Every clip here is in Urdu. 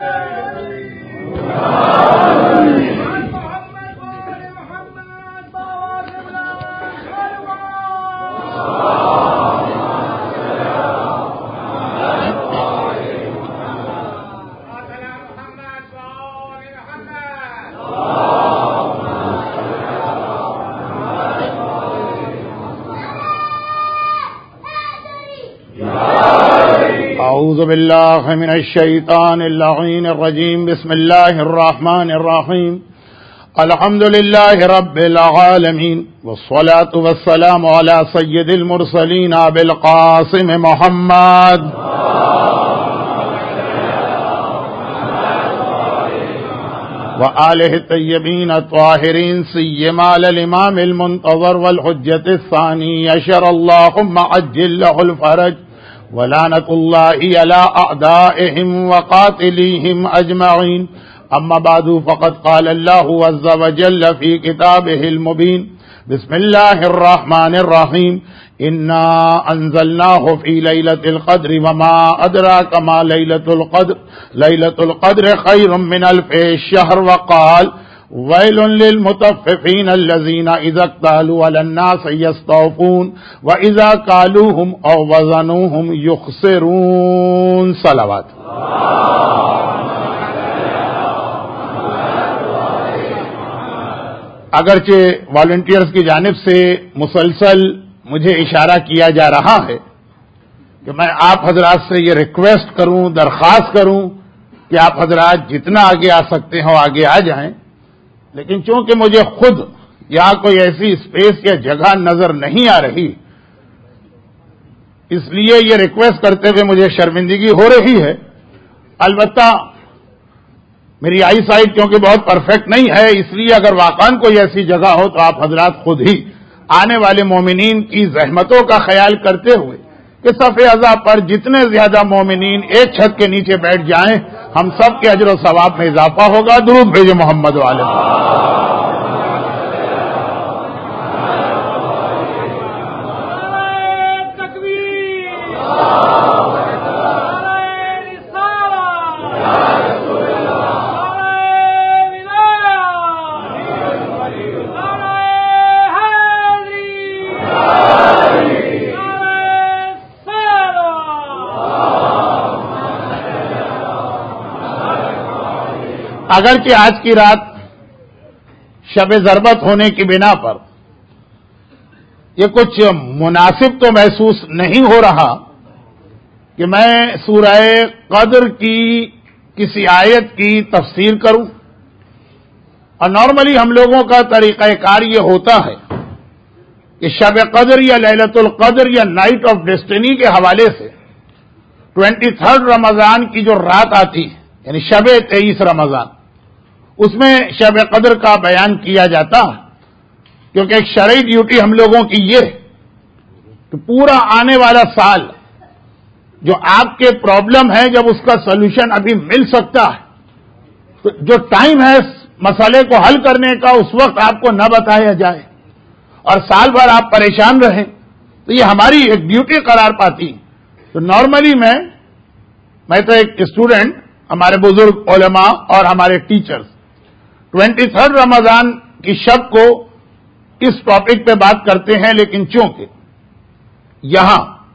أعوذ بالله من الشيطان اللعين الرجيم بسم الله الرحمن الرحيم الحمد لله رب العالمين والصلاة والسلام على سيد المرسلين أبي القاسم محمد وآله الطيبين الطاهرين سيما على الإمام المنتظر والحجة الثاني عشر اللهم عجل له الفرج ولعنة الله على أعدائهم وقاتليهم أجمعين أما بعد فقد قال الله عز وجل في كتابه المبين بسم الله الرحمن الرحيم إنا أنزلناه في ليلة القدر وما أدراك ما ليلة القدر خير من 1000 شهر وقال ويل للمطففين الذين إذا اكتالوا على الناس يستوفون وإذا كالوهم أو وزنوهم يخسرون صلوات. اگرچہ والنٹیئرز کی جانب سے مسلسل مجھے اشارہ کیا جا رہا ہے کہ میں آپ حضرات سے یہ ریکویسٹ کروں، درخواست کروں کہ آپ حضرات جتنا آگے آ سکتے ہو آگے آ جائیں، لیکن چونکہ مجھے خود یہاں کوئی ایسی اسپیس یا جگہ نظر نہیں آ رہی، اس لیے یہ ریکویسٹ کرتے ہوئے مجھے شرمندگی ہو رہی ہے. البتہ میری آئی سائٹ کیونکہ بہت پرفیکٹ نہیں ہے، اس لیے اگر واقعاً کوئی ایسی جگہ ہو تو آپ حضرات خود ہی آنے والے مومنین کی زحمتوں کا خیال کرتے ہوئے کہ صف اعضاء پر جتنے زیادہ مومنین ایک چھت کے نیچے بیٹھ جائیں ہم سب کے اجر و ثواب میں اضافہ ہوگا. درود بھیجے محمد والے. اگرچہ آج کی رات شب ضربت ہونے کی بنا پر یہ کچھ مناسب تو محسوس نہیں ہو رہا کہ میں سورہ قدر کی کسی آیت کی تفسیر کروں، اور نارملی ہم لوگوں کا طریقہ کار یہ ہوتا ہے کہ شب قدر یا لیلۃ القدر یا نائٹ آف ڈیسٹنی کے حوالے سے 23 رمضان کی جو رات آتی ہے یعنی شب 23 رمضان، اس میں شب قدر کا بیان کیا جاتا ہے، کیونکہ ایک شرعی ڈیوٹی ہم لوگوں کی یہ ہے کہ پورا آنے والا سال جو آپ کے پرابلم ہے جب اس کا سولوشن ابھی مل سکتا ہے تو جو ٹائم ہے مسئلے کو حل کرنے کا اس وقت آپ کو نہ بتایا جائے اور سال بھر آپ پریشان رہیں تو یہ ہماری ایک ڈیوٹی قرار پاتی. تو نارملی میں تو ایک اسٹوڈنٹ، ہمارے بزرگ علماء اور ہمارے ٹیچرز 23 رمضان کی شب کو اس ٹاپک پہ بات کرتے ہیں، لیکن چونکہ یہاں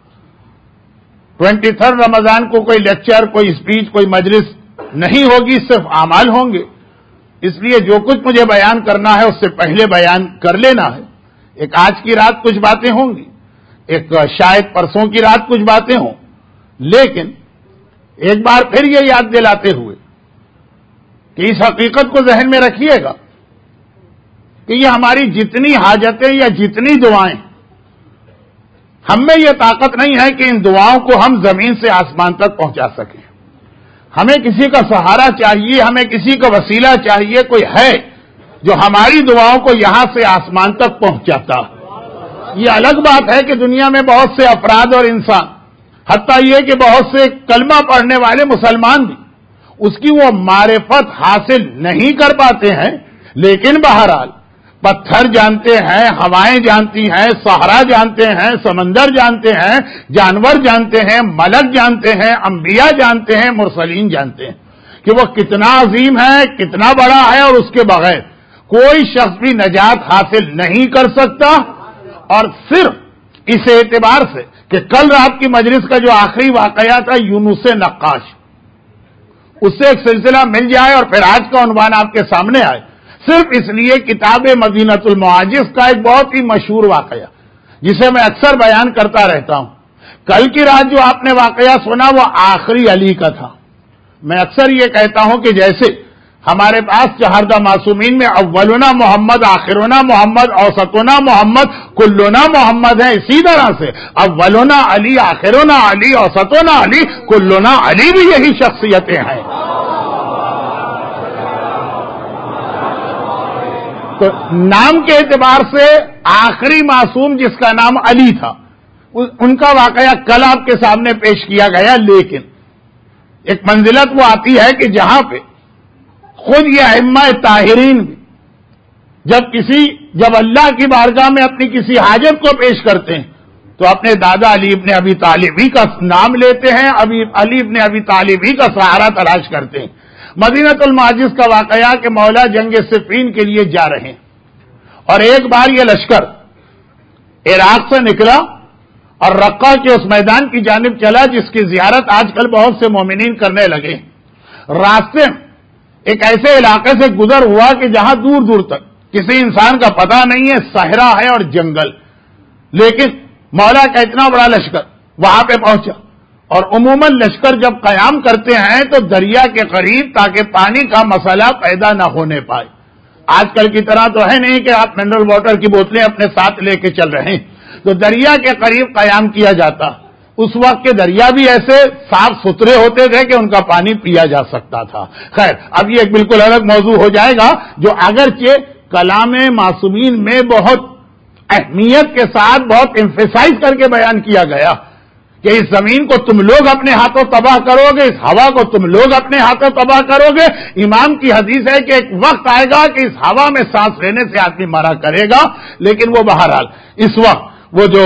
23 رمضان کو کوئی لیکچر، کوئی اسپیچ، کوئی مجلس نہیں ہوگی، صرف اعمال ہوں گے، اس لیے جو کچھ مجھے بیان کرنا ہے اس سے پہلے بیان کر لینا ہے. ایک آج کی رات کچھ باتیں ہوں گی، ایک شاید پرسوں کی رات کچھ باتیں ہوں، لیکن ایک بار پھر یہ یاد دلاتے ہوئے کہ اس حقیقت کو ذہن میں رکھیے گا کہ یہ ہماری جتنی حاجتیں یا جتنی دعائیں، ہم میں یہ طاقت نہیں ہے کہ ان دعاؤں کو ہم زمین سے آسمان تک پہنچا سکیں. ہمیں کسی کا سہارا چاہیے، ہمیں کسی کا وسیلہ چاہیے، کوئی ہے جو ہماری دعاؤں کو یہاں سے آسمان تک پہنچاتا. یہ الگ بات ہے کہ دنیا میں بہت سے افراد اور انسان، حتیٰ یہ کہ بہت سے کلمہ پڑھنے والے مسلمان بھی اس کی وہ معرفت حاصل نہیں کر پاتے ہیں، لیکن بہرحال پتھر جانتے ہیں، ہوائیں جانتی ہیں، صحرا جانتے ہیں، سمندر جانتے ہیں، جانور جانتے ہیں، ملک جانتے ہیں، انبیاء جانتے ہیں، مرسلین جانتے ہیں کہ وہ کتنا عظیم ہے، کتنا بڑا ہے، اور اس کے بغیر کوئی شخص بھی نجات حاصل نہیں کر سکتا۔ اور صرف اس اعتبار سے کہ کل رات کی مجلس کا جو آخری واقعہ تھا یونس نقاش، اس سے ایک سلسلہ مل جائے اور پھر آج کا عنوان آپ کے سامنے آئے، صرف اس لیے کتاب مدینۃ المعاجز کا ایک بہت ہی مشہور واقعہ جسے میں اکثر بیان کرتا رہتا ہوں۔ کل کی رات جو آپ نے واقعہ سنا وہ آخری علی کا تھا۔ میں اکثر یہ کہتا ہوں کہ جیسے ہمارے پاس چہاردہ معصومین میں اولنا محمد، آخرنا محمد، اوسطنا محمد، کلنا محمد ہے، اسی طرح سے اولنا علی، آخرنا علی، اوسطنا علی، کلنا علی بھی یہی شخصیتیں ہیں۔ تو نام کے اعتبار سے آخری معصوم جس کا نام علی تھا، ان کا واقعہ کل آپ کے سامنے پیش کیا گیا، لیکن ایک منزلت وہ آتی ہے کہ جہاں پہ خود یہ ائمہ طاہرین بھی جب اللہ کی بارگاہ میں اپنی کسی حاجت کو پیش کرتے ہیں تو اپنے دادا علی ابن ابی طالب ہی کا نام لیتے ہیں، علی ابن ابی طالب ہی کا سہارا تلاش کرتے ہیں۔ مدینۃ المعاجز کا واقعہ کہ مولا جنگ صفین کے لیے جا رہے ہیں، اور ایک بار یہ لشکر عراق سے نکلا اور رقہ کے اس میدان کی جانب چلا جس کی زیارت آج کل بہت سے مومنین کرنے لگے۔ راستے میں ایک ایسے علاقے سے گزر ہوا کہ جہاں دور دور تک کسی انسان کا پتہ نہیں ہے، صحرا ہے اور جنگل، لیکن مولا کا اتنا بڑا لشکر وہاں پہ پہنچا۔ اور عموماً لشکر جب قیام کرتے ہیں تو دریا کے قریب تاکہ پانی کا مسئلہ پیدا نہ ہونے پائے۔ آج کل کی طرح تو ہے نہیں کہ آپ منرل واٹر کی بوتلیں اپنے ساتھ لے کے چل رہے ہیں، تو دریا کے قریب قیام کیا جاتا۔ اس وقت کے دریا بھی ایسے صاف ستھرے ہوتے تھے کہ ان کا پانی پیا جا سکتا تھا۔ خیر، اب یہ ایک بالکل الگ موضوع ہو جائے گا جو اگرچہ کلام معصومین میں بہت اہمیت کے ساتھ بہت ایمفیسائز کر کے بیان کیا گیا کہ اس زمین کو تم لوگ اپنے ہاتھوں تباہ کرو گے، اس ہوا کو تم لوگ اپنے ہاتھوں تباہ کرو گے۔ امام کی حدیث ہے کہ ایک وقت آئے گا کہ اس ہوا میں سانس لینے سے آدمی مرا کرے گا، لیکن وہ بہرحال اس وقت وہ جو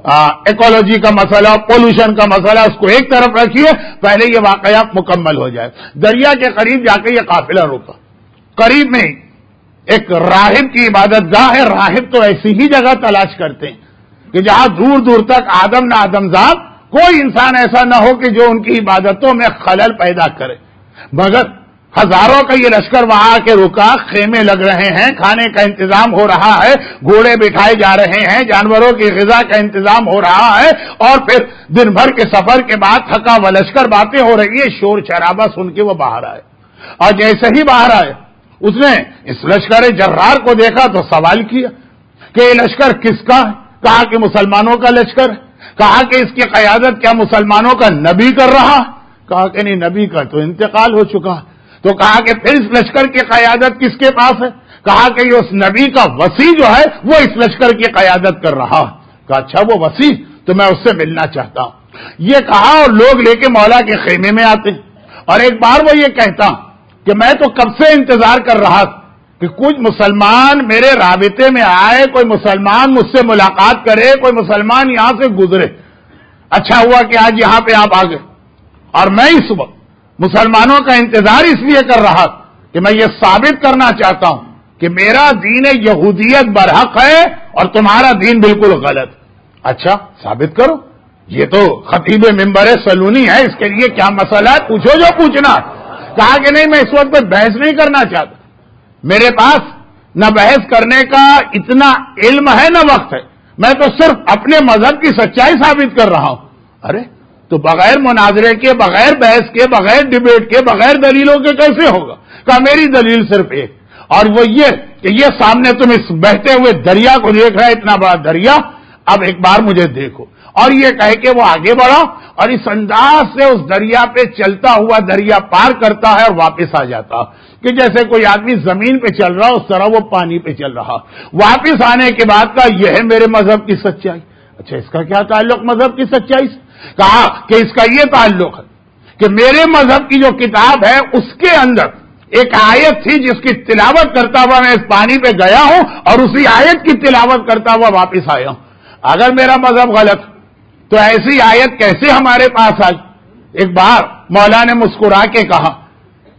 ایکولوجی کا مسئلہ، پولوشن کا مسئلہ، اس کو ایک طرف رکھیے، پہلے یہ واقعہ مکمل ہو جائے۔ دریا کے قریب جا کے یہ قافلہ روکا، قریب میں ایک راہب کی عبادت گاہ ہے۔ راہب تو ایسی ہی جگہ تلاش کرتے ہیں کہ جہاں دور دور تک آدم نہ آدمزاد کوئی انسان ایسا نہ ہو کہ جو ان کی عبادتوں میں خلل پیدا کرے۔ مگر ہزاروں کا یہ لشکر وہاں آ کے رکا، خیمے لگ رہے ہیں، کھانے کا انتظام ہو رہا ہے، گھوڑے بٹھائے جا رہے ہیں، جانوروں کی غذا کا انتظام ہو رہا ہے، اور پھر دن بھر کے سفر کے بعد تھکا ہوا لشکر، باتیں ہو رہی ہے، شور شرابہ سن کے وہ باہر آئے۔ اور جیسے ہی باہر آئے اس نے اس لشکر جرار کو دیکھا تو سوال کیا کہ یہ لشکر کس کا ہے؟ کہا کہ مسلمانوں کا لشکر ہے۔ کہا کہ اس کی قیادت کیا مسلمانوں کا نبی کر رہا؟ کہا کہ نہیں، نبی کا تو انتقال ہو چکا۔ تو کہا کہ پھر اس لشکر کی قیادت کس کے پاس ہے؟ کہا کہ یہ اس نبی کا وصی جو ہے وہ اس لشکر کی قیادت کر رہا۔ کہا اچھا وہ وصی، تو میں اس سے ملنا چاہتا ہوں۔ یہ کہا اور لوگ لے کے مولا کے خیمے میں آتے، اور ایک بار وہ یہ کہتا کہ میں تو کب سے انتظار کر رہا کہ کچھ مسلمان میرے رابطے میں آئے، کوئی مسلمان مجھ سے ملاقات کرے، کوئی مسلمان یہاں سے گزرے۔ اچھا ہوا کہ آج یہاں پہ آپ آ گئے، اور میں اس وقت مسلمانوں کا انتظار اس لیے کر رہا کہ میں یہ ثابت کرنا چاہتا ہوں کہ میرا دین یہودیت برحق ہے اور تمہارا دین بالکل غلط۔ اچھا ثابت کرو، یہ تو خطیب منبر سلونی ہے، اس کے لیے کیا مسئلہ ہے، پوچھو جو پوچھنا۔ کہا کہ نہیں، میں اس وقت پہ بحث نہیں کرنا چاہتا، میرے پاس نہ بحث کرنے کا اتنا علم ہے نہ وقت ہے، میں تو صرف اپنے مذہب کی سچائی ثابت کر رہا ہوں۔ ارے تو بغیر مناظرے کے، بغیر بحث کے، بغیر ڈیبیٹ کے، بغیر دلیلوں کے کیسے ہوگا؟ کہا میری دلیل صرف ایک، اور وہ یہ کہ یہ سامنے تم اس بہتے ہوئے دریا کو دیکھ رہا ہے، اتنا بڑا دریا، اب ایک بار مجھے دیکھو۔ اور یہ کہہ کے وہ آگے بڑھا اور اس انداز سے اس دریا پہ چلتا ہوا دریا پار کرتا ہے اور واپس آ جاتا کہ جیسے کوئی آدمی زمین پہ چل رہا اس طرح وہ پانی پہ چل رہا۔ واپس آنے کے بعد کہا یہ ہے میرے مذہب کی سچائی۔ اچھا اس کا کیا تعلق مذہب کی سچائی سے؟ کہا کہ اس کا یہ تعلق ہے کہ میرے مذہب کی جو کتاب ہے اس کے اندر ایک آیت تھی جس کی تلاوت کرتا ہوا میں اس پانی پہ گیا ہوں اور اسی آیت کی تلاوت کرتا ہوا واپس آیا ہوں۔ اگر میرا مذہب غلط تو ایسی آیت کیسے ہمارے پاس آئی؟ ایک بار مولا نے مسکرا کے کہا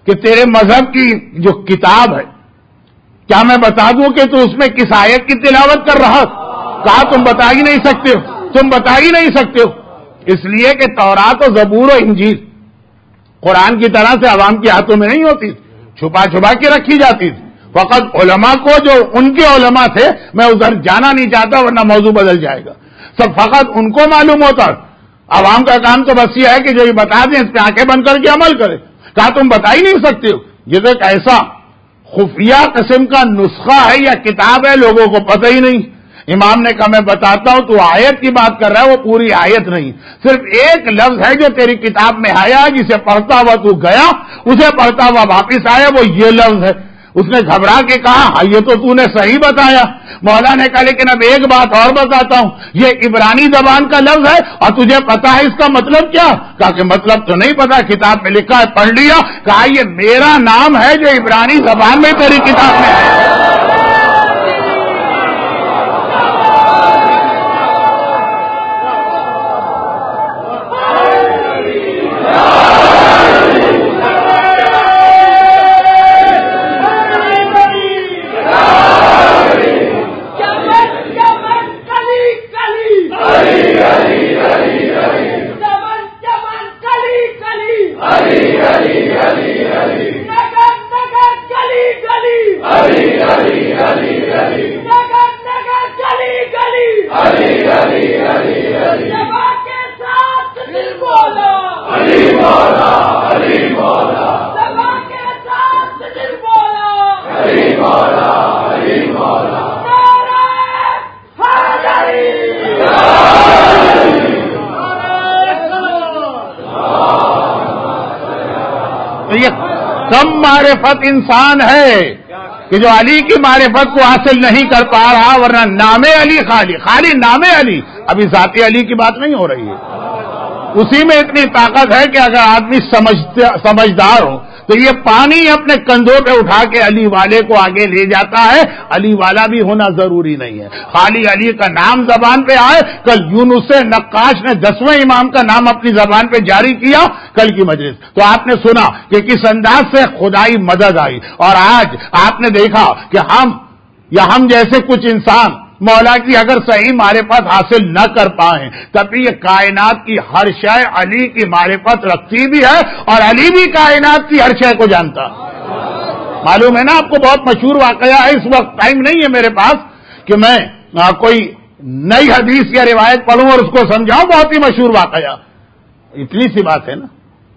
کہ تیرے مذہب کی جو کتاب ہے کیا میں بتا دوں کہ تو اس میں کس آیت کی تلاوت کر رہا؟ کہا تم بتا ہی نہیں سکتے ہو، تم بتا ہی نہیں سکتے ہو، اس لیے کہ تورات و زبور و انجیل قرآن کی طرح سے عوام کے ہاتھوں میں نہیں ہوتی، چھپا چھپا کے رکھی جاتی تھی۔ فقط علماء کو، جو ان کے علماء تھے، میں ادھر جانا نہیں چاہتا ورنہ موضوع بدل جائے گا، سب فقط ان کو معلوم ہوتا، عوام کا کام تو بس یہ ہے کہ جو یہ بتا دیں اس پہ آنکھیں بند کر کے عمل کرے۔ کہا تم بتا ہی نہیں سکتے ہو، یہ تو ایک ایسا خفیہ قسم کا نسخہ ہے یا کتاب ہے، لوگوں کو پتہ ہی نہیں۔ امام نے کہا میں بتاتا ہوں، تو آیت کی بات کر رہا ہے، وہ پوری آیت نہیں، صرف ایک لفظ ہے جو تیری کتاب میں آیا، جسے پڑھتا ہوا تو گیا، اسے پڑھتا ہوا واپس آیا، وہ یہ لفظ ہے۔ اس نے گھبرا کے کہا ہاں یہ تو نے صحیح بتایا۔ مولا نے کہا لیکن اب ایک بات اور بتاتا ہوں، یہ عبرانی زبان کا لفظ ہے اور تجھے پتا ہے اس کا مطلب کیا؟ کہا کہ مطلب تو نہیں پتا، کتاب میں لکھا ہے، پڑھ لیا۔ کہا یہ میرا نام ہے جو عبرانی زبان میں تیری کتاب میں ہے۔ کم معرفت انسان ہے کہ جو علی کی معرفت کو حاصل نہیں کر پا رہا، ورنہ نام علی خالی نام علی، ابھی ذات علی کی بات نہیں ہو رہی ہے۔ اسی میں اتنی طاقت ہے کہ اگر آدمی سمجھدار ہو تو یہ پانی اپنے کندھوں پہ اٹھا کے علی والے کو آگے لے جاتا ہے۔ علی والا بھی ہونا ضروری نہیں ہے، خالی علی کا نام زبان پہ آئے۔ کل یونس نقاش نے 10ویں امام کا نام اپنی زبان پہ جاری کیا کل کی مجلس، تو آپ نے سنا کہ کس انداز سے خدائی مدد آئی، اور آج آپ نے دیکھا کہ ہم جیسے کچھ انسان مولا کی اگر صحیح معرفت حاصل نہ کر پائیں، تب بھی یہ کائنات کی ہر شے علی کی معرفت رکھتی بھی ہے، اور علی بھی کائنات کی ہر شے کو جانتا۔ معلوم ہے نا آپ کو، بہت مشہور واقعہ ہے، اس وقت ٹائم نہیں ہے میرے پاس کہ میں کوئی نئی حدیث یا روایت پڑھوں اور اس کو سمجھاؤں، بہت ہی مشہور واقعہ، اتنی سی بات ہے نا۔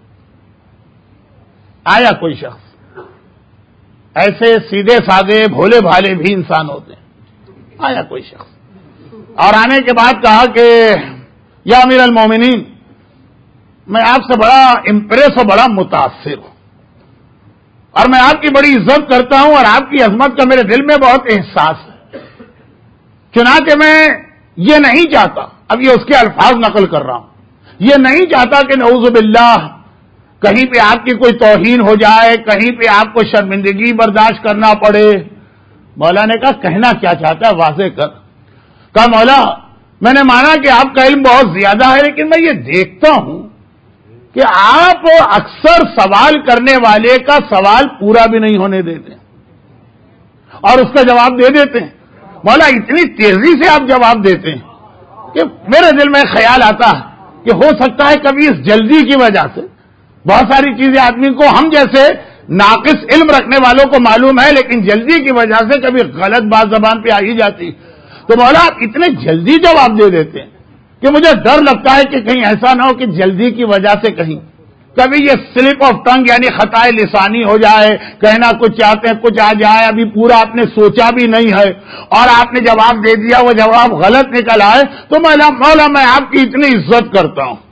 آیا کوئی شخص، ایسے سیدھے سادے بھولے بھالے بھی انسان ہوتے ہیں، آیا کوئی شخص اور آنے کے بعد کہا کہ یا امیر المومنین، میں آپ سے بڑا امپریس اور بڑا متاثر ہوں، اور میں آپ کی بڑی عزت کرتا ہوں، اور آپ کی عظمت کا میرے دل میں بہت احساس ہے، چنانچہ میں یہ نہیں چاہتا، اب یہ اس کے الفاظ نقل کر رہا ہوں، یہ نہیں چاہتا کہ نعوذ باللہ کہیں پہ آپ کی کوئی توہین ہو جائے، کہیں پہ آپ کو شرمندگی برداشت کرنا پڑے۔ مولا نے کہا کہنا کیا چاہتا ہے واضح کر۔ کہا مولا میں نے مانا کہ آپ کا علم بہت زیادہ ہے، لیکن میں یہ دیکھتا ہوں کہ آپ اکثر سوال کرنے والے کا سوال پورا بھی نہیں ہونے دیتے اور اس کا جواب دے دیتے ہیں۔ مولا اتنی تیزی سے آپ جواب دیتے ہیں کہ میرے دل میں خیال آتا ہے کہ ہو سکتا ہے کبھی اس جلدی کی وجہ سے بہت ساری چیزیں آدمی کو، ہم جیسے ناقص علم رکھنے والوں کو معلوم ہے، لیکن جلدی کی وجہ سے کبھی غلط بات زبان پہ آ ہی جاتی، تو مولا آپ اتنے جلدی جواب دے دیتے ہیں کہ مجھے ڈر لگتا ہے کہ کہیں ایسا نہ ہو کہ جلدی کی وجہ سے کہیں کبھی یہ سلپ آف ٹنگ یعنی خطائے لسانی ہو جائے، کہنا کچھ چاہتے ہیں کچھ آ جائے، ابھی پورا آپ نے سوچا بھی نہیں ہے اور آپ نے جواب دے دیا، وہ جواب غلط نکل آئے، تو مولا میں آپ کی اتنی عزت کرتا ہوں،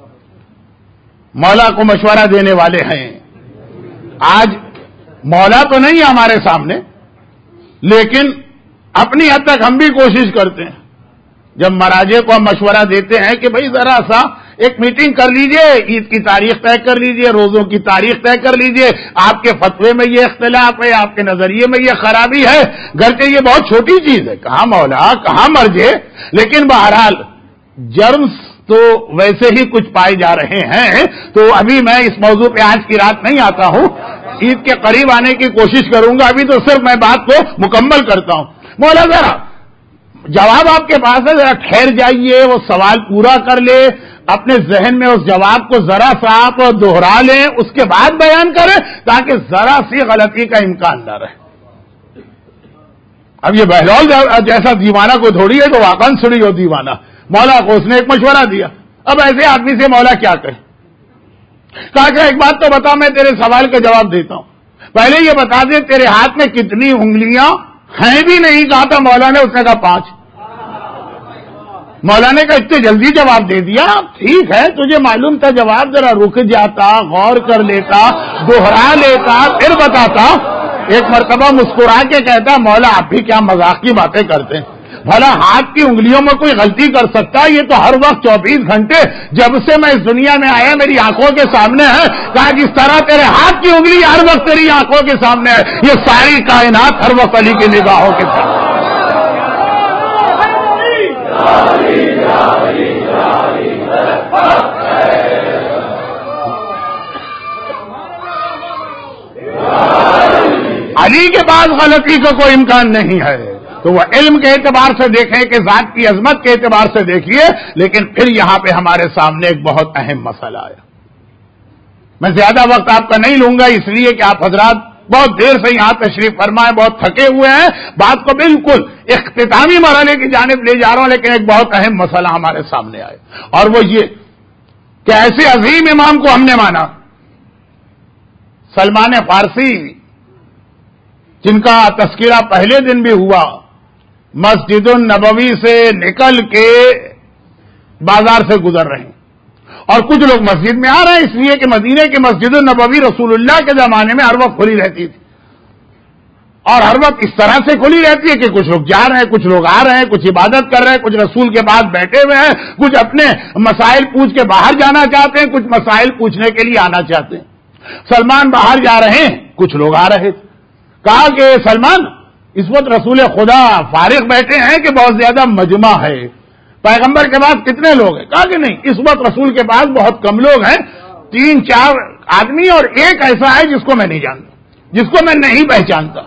مولا کو مشورہ دینے والے ہیں۔ آج مولا تو نہیں ہے ہمارے سامنے، لیکن اپنی حد تک ہم بھی کوشش کرتے ہیں، جب مراجع کو ہم مشورہ دیتے ہیں کہ بھئی ذرا سا ایک میٹنگ کر لیجئے، عید کی تاریخ طے کر لیجئے، روزوں کی تاریخ طے کر لیجئے، آپ کے فتوے میں یہ اختلاف ہے، آپ کے نظریے میں یہ خرابی ہے، گرچہ یہ بہت چھوٹی چیز ہے، کہاں مولا کہاں مرجے، لیکن بہرحال جرمز تو ویسے ہی کچھ پائے جا رہے ہیں، تو ابھی میں اس موضوع پہ آج کی رات نہیں آتا ہوں، عید کے قریب آنے کی کوشش کروں گا، ابھی تو صرف میں بات کو مکمل کرتا ہوں۔ مولا ذرا جواب آپ کے پاس ہے، ذرا ٹھہر جائیے، وہ سوال پورا کر لے، اپنے ذہن میں اس جواب کو ذرا سا آپ دوہرا لیں، اس کے بعد بیان کریں تاکہ ذرا سی غلطی کا امکان نہ رہے۔ اب یہ بہلول جیسا دیوانہ کو تھوڑی ہے تو واقعا سڑی ہو دیوانہ، مولا کو اس نے ایک مشورہ دیا۔ اب ایسے آدمی سے مولا کیا کہے؟ کہا کہ ایک بات تو بتا، میں تیرے سوال کا جواب دیتا ہوں، پہلے یہ بتا دے تیرے ہاتھ میں کتنی انگلیاں ہیں؟ بھی نہیں کہا تھا مولا نے، اس نے کہا 5۔ مولا نے کہا اتنے جلدی جواب دے دیا؟ ٹھیک ہے، تجھے معلوم تھا جواب، ذرا رک جاتا، غور کر لیتا، دوہرا لیتا، پھر بتاتا۔ ایک مرتبہ مسکرا کے کہتا مولا آپ بھی کیا مذاق کی باتیں کرتے ہیں، بھلا ہاتھ کی انگلیوں میں کوئی غلطی کر سکتا ہے؟ یہ تو ہر وقت 24 گھنٹے جب سے میں اس دنیا میں آیا میری آنکھوں کے سامنے ہے۔ کہا جس طرح تیرے ہاتھ کی انگلی ہر وقت تیری آنکھوں کے سامنے ہے، یہ ساری کائنات ہر وقت علی کی نگاہوں کے سامنے۔ علی کے پاس غلطی کا کوئی امکان نہیں ہے، تو وہ علم کے اعتبار سے دیکھیں کہ ذات کی عظمت کے اعتبار سے دیکھیے، لیکن پھر یہاں پہ ہمارے سامنے ایک بہت اہم مسئلہ آیا۔ میں زیادہ وقت آپ کا نہیں لوں گا، اس لیے کہ آپ حضرات بہت دیر سے یہاں تشریف فرمائے، بہت تھکے ہوئے ہیں، بات کو بالکل اختتامی مرحلے کی جانب لے جا رہا ہوں، لیکن ایک بہت اہم مسئلہ ہمارے سامنے آیا، اور وہ یہ کہ ایسے عظیم امام کو ہم نے مانا، سلمان فارسی، جن کا تذکرہ پہلے دن بھی ہوا، مسجد النبوی سے نکل کے بازار سے گزر رہے ہیں، اور کچھ لوگ مسجد میں آ رہے ہیں اس لیے کہ مدینے کی مسجد النبوی رسول اللہ کے زمانے میں ہر وقت کھلی رہتی تھی، اور ہر وقت اس طرح سے کھلی رہتی ہے کہ کچھ لوگ جا رہے ہیں، کچھ لوگ آ رہے ہیں، کچھ عبادت کر رہے ہیں، کچھ رسول کے بعد بیٹھے ہوئے ہیں، کچھ اپنے مسائل پوچھ کے باہر جانا چاہتے ہیں، کچھ مسائل پوچھنے کے لیے آنا چاہتے ہیں۔ سلمان باہر جا رہے ہیں، کچھ لوگ آ رہے تھے، کہا کہ سلمان اس وقت رسول خدا فارغ بیٹھے ہیں کہ بہت زیادہ مجمع ہے، پیغمبر کے پاس کتنے لوگ ہیں؟ کہا کہ نہیں، اس وقت رسول کے پاس بہت کم لوگ ہیں، 3-4 آدمی اور ایک ایسا ہے جس کو میں نہیں جانتا، جس کو میں نہیں پہچانتا۔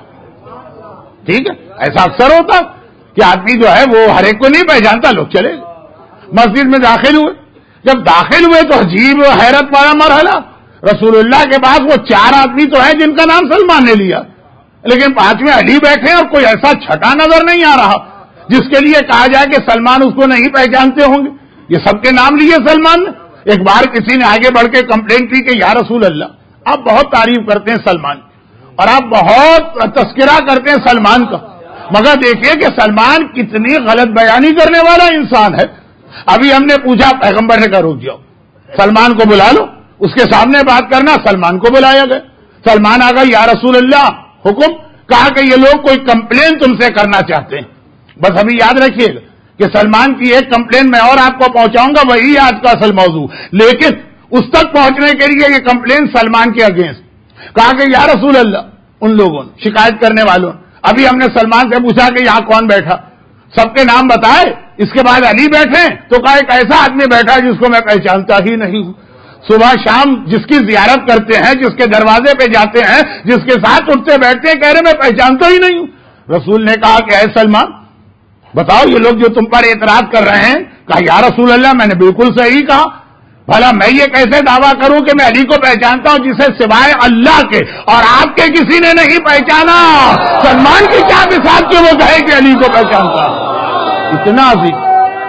ٹھیک ہے، ایسا اکثر ہوتا کہ آدمی جو ہے وہ ہر ایک کو نہیں پہچانتا، لوگ چلے گئے۔ مسجد میں داخل ہوئے، جب داخل ہوئے تو عجیب حیرت والا مرحلہ، رسول اللہ کے پاس وہ 4 آدمی تو ہیں جن کا نام سلمان نے لیا، لیکن 5ویں علی بیٹھے اور کوئی ایسا چھٹا نظر نہیں آ رہا جس کے لیے کہا جائے کہ سلمان اس کو نہیں پہچانتے ہوں گے۔ یہ سب کے نام لیے سلمان نے۔ ایک بار کسی نے آگے بڑھ کے کمپلین کی کہ یا رسول اللہ، آپ بہت تعریف کرتے ہیں سلمان اور آپ بہت تذکرہ کرتے ہیں سلمان کا، مگر دیکھیے کہ سلمان کتنی غلط بیانی کرنے والا انسان ہے۔ ابھی ہم نے پوچھا، پیغمبر نے کہا رک جاؤ، سلمان کو بلا لو، اس کے سامنے بات کرنا۔ سلمان کو بلایا گیا، سلمان آ گیا، یا رسول اللہ حکم۔ کہا کہ یہ لوگ کوئی کمپلین تم سے کرنا چاہتے ہیں، بس ابھی یاد رکھیے گا کہ سلمان کی ایک کمپلین میں اور آپ کو پہنچاؤں گا، وہی آج کا اصل موضوع، لیکن اس تک پہنچنے کے لیے یہ کمپلین سلمان کے اگینسٹ۔ کہا کہ یا رسول اللہ، ان لوگوں نے، شکایت کرنے والوں، ابھی ہم نے سلمان سے پوچھا کہ یہاں کون بیٹھا، سب کے نام بتائے، اس کے بعد علی بیٹھے، تو کہا ایک ایسا آدمی بیٹھا جس کو میں پہچانتا ہی نہیں ہوں، صبح شام جس کی زیارت کرتے ہیں، جس کے دروازے پہ جاتے ہیں، جس کے ساتھ اٹھتے بیٹھتے ہیں، کہہ رہے میں پہچانتا ہی نہیں ہوں۔ رسول نے کہا کہ اے سلمان بتاؤ یہ لوگ جو تم پر اعتراض کر رہے ہیں۔ کہا یا رسول اللہ میں نے بالکل صحیح کہا، بھلا میں یہ کیسے دعویٰ کروں کہ میں علی کو پہچانتا ہوں جسے سوائے اللہ کے اور آپ کے کسی نے نہیں پہچانا؟ سلمان کی کیا مثال کہ وہ کہے کہ علی کو پہچانتا؟ اتنا عظیم،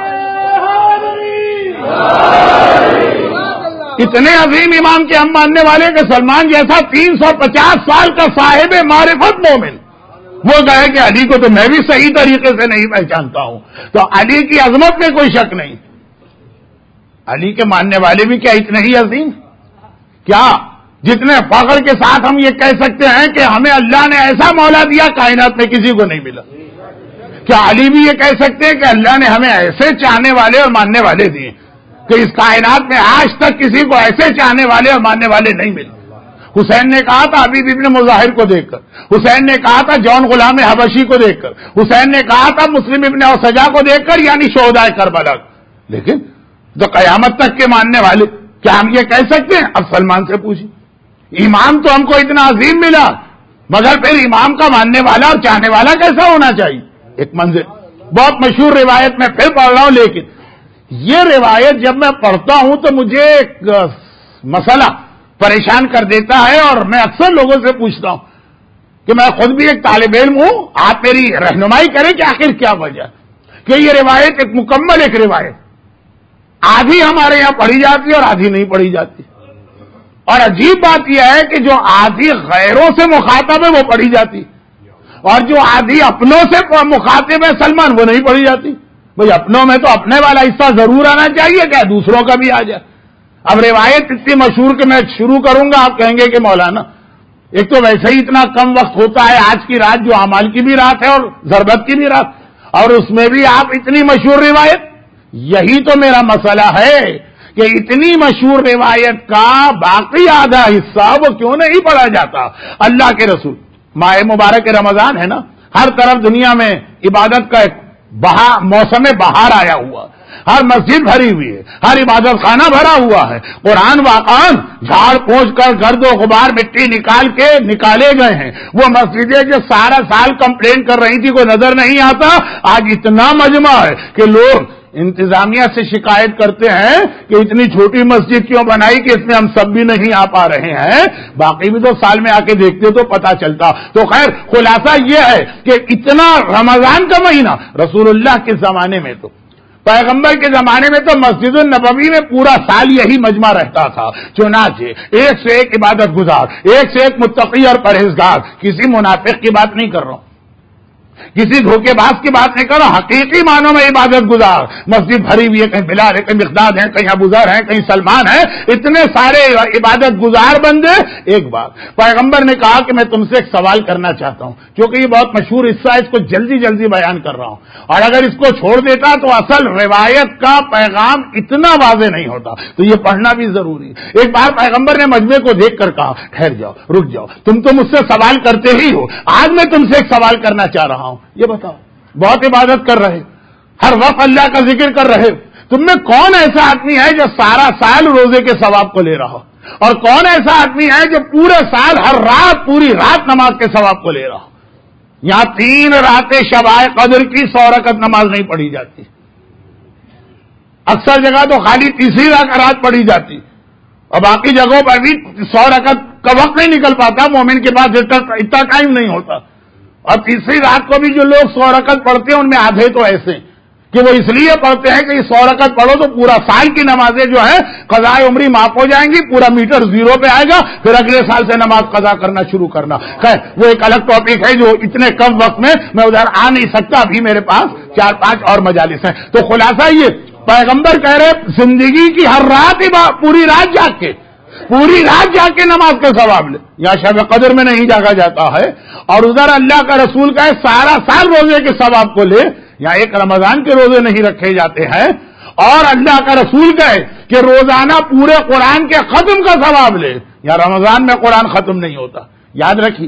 اتنے عظیم امام کے ہم ماننے والے کہ سلمان جیسا 350 سال کا صاحب معرفت مومن وہ کہے کہ علی کو تو میں بھی صحیح طریقے سے نہیں پہچانتا ہوں، تو علی کی عظمت میں کوئی شک نہیں۔ علی کے ماننے والے بھی کیا اتنے ہی عظیم؟ کیا جتنے فخر کے ساتھ ہم یہ کہہ سکتے ہیں کہ ہمیں اللہ نے ایسا مولا دیا کائنات میں کسی کو نہیں ملا؟ کیا علی بھی یہ کہہ سکتے ہیں کہ اللہ نے ہمیں ایسے چاہنے والے اور ماننے والے دیے کہ اس کائنات میں آج تک کسی کو ایسے چاہنے والے اور ماننے والے نہیں ملے؟ حسین نے کہا تھا حبیب ابن مظاہر کو دیکھ کر، حسین نے کہا تھا جون غلام حبشی کو دیکھ کر، حسین نے کہا تھا مسلم ابن اوسجا کو دیکھ کر، یعنی شہداء کربلا۔ لیکن تو قیامت تک کے ماننے والے، کیا ہم یہ کہہ سکتے ہیں؟ اب سلمان سے پوچھیں، امام تو ہم کو اتنا عظیم ملا، مگر پھر امام کا ماننے والا اور چاہنے والا کیسا ہونا چاہیے؟ ایک منزل بہت مشہور روایت میں پھر پڑھ رہا ہوں، لیکن یہ روایت جب میں پڑھتا ہوں تو مجھے ایک مسئلہ پریشان کر دیتا ہے، اور میں اکثر لوگوں سے پوچھتا ہوں کہ میں خود بھی ایک طالب علم ہوں، آپ میری رہنمائی کریں کہ آخر کیا وجہ کہ یہ روایت ایک مکمل ایک روایت آدھی ہمارے یہاں پڑھی جاتی ہے اور آدھی نہیں پڑھی جاتی، اور عجیب بات یہ ہے کہ جو آدھی غیروں سے مخاطب ہے وہ پڑھی جاتی، اور جو آدھی اپنوں سے مخاطب ہے سلمان وہ نہیں پڑھی جاتی۔ بھئی اپنوں میں تو اپنے والا حصہ ضرور آنا چاہیے، کیا دوسروں کا بھی آ جائے؟ اب روایت اتنی مشہور کہ میں شروع کروں گا، آپ کہیں گے کہ مولانا ایک تو ویسے ہی اتنا کم وقت ہوتا ہے، آج کی رات جو اعمال کی بھی رات ہے اور ضربت کی بھی رات، اور اس میں بھی آپ اتنی مشہور روایت، یہی تو میرا مسئلہ ہے کہ اتنی مشہور روایت کا باقی آدھا حصہ وہ کیوں نہیں پڑھا جاتا؟ اللہ کے رسول، ماہ مبارک رمضان ہے نا، ہر طرف دنیا میں عبادت کا ایک موسم بہار آیا ہوا، ہر مسجد بھری ہوئی ہے، ہر عبادت خانہ بھرا ہوا ہے، قرآن واقعان جھاڑ پوچھ کر گرد و غبار مٹی نکال کے نکالے گئے ہیں۔ وہ مسجدیں جو سارا سال کمپلین کر رہی تھی کوئی نظر نہیں آتا، آج اتنا مجمع ہے کہ لوگ انتظامیہ سے شکایت کرتے ہیں کہ اتنی چھوٹی مسجد کیوں بنائی کہ اس میں ہم سب بھی نہیں آ پا رہے ہیں، باقی بھی تو سال میں آ کے دیکھتے تو پتا چلتا۔ تو خیر خلاصہ یہ ہے کہ اتنا رمضان کا مہینہ رسول اللہ کے زمانے میں تو، پیغمبر کے زمانے میں تو مسجد النبوی میں پورا سال یہی مجمع رہتا تھا، چنانچہ ایک سے ایک عبادت گزار، ایک سے ایک متقی اور پرہیزگار، کسی منافق کی بات نہیں کر رہا ہوں، کسی دھوکے باز کی بات نہیں کرو، حقیقی معنوں میں عبادت گزار، مسجد بھری ہوئی ہے، کہیں بلال ہے، کہیں مقداد ہے، کہیں ابو ذر ہے، کہیں سلمان ہے، اتنے سارے عبادت گزار بندے۔ ایک بات پیغمبر نے کہا کہ میں تم سے ایک سوال کرنا چاہتا ہوں، کیونکہ یہ بہت مشہور حصہ ہے، اس کو جلدی جلدی بیان کر رہا ہوں، اور اگر اس کو چھوڑ دیتا تو اصل روایت کا پیغام اتنا واضح نہیں ہوتا، تو یہ پڑھنا بھی ضروری ہے۔ ایک بار پیغمبر نے مجمع کو دیکھ کر کہا ٹھہر جاؤ، رک جاؤ، تم تو مجھ سے سوال کرتے ہی ہو، آج میں تم سے ایک سوال کرنا چاہ رہا ہوں، یہ بتاؤ بہت عبادت کر رہے، ہر وقت اللہ کا ذکر کر رہے، تم میں کون ایسا آدمی ہے جو سارا سال روزے کے ثواب کو لے رہا ہو، اور کون ایسا آدمی ہے جو پورے سال ہر رات پوری رات نماز کے ثواب کو لے رہا ہو؟ یہاں 3 راتیں شبائے قدر کی 100 رکعت نماز نہیں پڑھی جاتی، اکثر جگہ تو خالی تیسری رات پڑھی جاتی، اور باقی جگہوں پر بھی 100 رکعت کا وقت نہیں نکل پاتا، مومن کے پاس اتنا ٹائم نہیں ہوتا، اور تیسری رات کو بھی جو لوگ 100 رکعت پڑھتے ہیں ان میں آدھے تو ایسے کہ وہ اس لیے پڑھتے ہیں کہ 100 رکعت پڑھو تو پورا سال کی نمازیں جو ہیں قضائے عمری معاف ہو جائیں گی، پورا میٹر زیرو پہ آئے گا، پھر اگلے سال سے نماز قضا کرنا شروع کرنا۔ خیر وہ ایک الگ ٹاپک ہے جو اتنے کم وقت میں ادھر آ نہیں سکتا، ابھی میرے پاس 4-5 اور مجالس ہیں۔ تو خلاصہ یہ پیغمبر کہہ رہے زندگی کی ہر رات پوری رات جا کے نماز کا ثواب لے، یا شب قدر میں نہیں جاگا جاتا ہے، اور ادھر اللہ کا رسول کا سارا سال روزے کے ثواب کو لے، یا ایک رمضان کے روزے نہیں رکھے جاتے ہیں، اور اللہ کا رسول کہے کہ روزانہ پورے قرآن کے ختم کا ثواب لے، یا رمضان میں قرآن ختم نہیں ہوتا۔ یاد رکھیے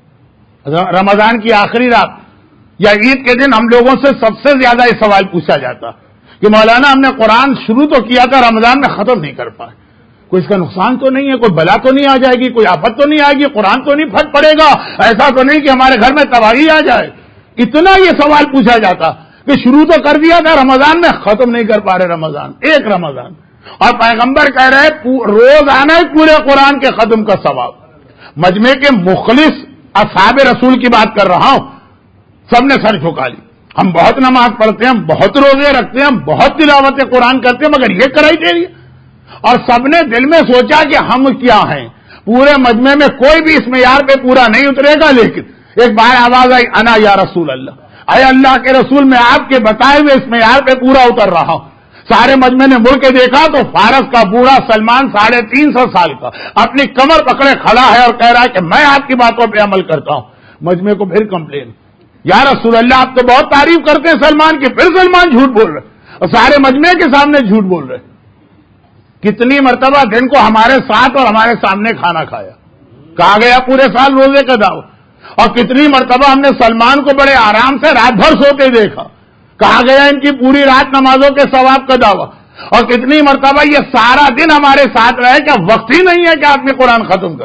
رمضان کی آخری رات یا عید کے دن ہم لوگوں سے سب سے زیادہ یہ سوال پوچھا جاتا کہ مولانا ہم نے قرآن شروع تو کیا تھا، رمضان میں ختم نہیں کر پائے، کوئی اس کا نقصان تو نہیں ہے، کوئی بلا تو نہیں آ جائے گی، کوئی آفت تو نہیں آئے گی، قرآن تو نہیں پھٹ پڑے گا، ایسا تو نہیں کہ ہمارے گھر میں تباہی آ جائے؟ اتنا یہ سوال پوچھا جاتا کہ شروع تو کر دیا تھا رمضان میں، ختم نہیں کر پا رہے رمضان، ایک رمضان، اور پیغمبر کہہ رہے روزانہ پورے قرآن کے ختم کا ثواب۔ مجمع کے مخلص اصحاب رسول کی بات کر رہا ہوں، سب نے سر جھکا لی، ہم بہت نماز پڑھتے ہیں، ہم بہت روزے رکھتے ہیں، ہم بہت تلاوت قرآن کرتے ہیں، مگر یہ کرائی دے رہی ہے۔ اور سب نے دل میں سوچا کہ ہم کیا ہیں، پورے مجمع میں کوئی بھی اس معیار پہ پورا نہیں اترے گا، لیکن ایک بار آواز آئی انا یا رسول اللہ، اے اللہ کے رسول میں آپ کے بتائے ہوئے اس معیار پہ پورا اتر رہا ہوں۔ سارے مجمع نے مڑ کے دیکھا تو فارس کا بوڑھا سلمان 350 سال کا اپنی کمر پکڑے کھڑا ہے اور کہہ رہا ہے کہ میں آپ کی باتوں پہ عمل کرتا ہوں۔ مجمع کو پھر کمپلین، یا رسول اللہ آپ تو بہت تعریف کرتے ہیں سلمان کی، پھر سلمان جھوٹ بول رہے اور سارے مجمع کے سامنے جھوٹ بول رہے۔ کتنی مرتبہ دن کو ہمارے ساتھ اور ہمارے سامنے کھانا کھایا، کہا گیا پورے سال روزے کا دعویٰ، اور کتنی مرتبہ ہم نے سلمان کو بڑے آرام سے رات بھر سوتے دیکھا، کہا گیا ان کی پوری رات نمازوں کے ثواب کا دعویٰ، اور کتنی مرتبہ یہ سارا دن ہمارے ساتھ رہے کہ وقت ہی نہیں ہے کہ آدمی قرآن ختم کرے۔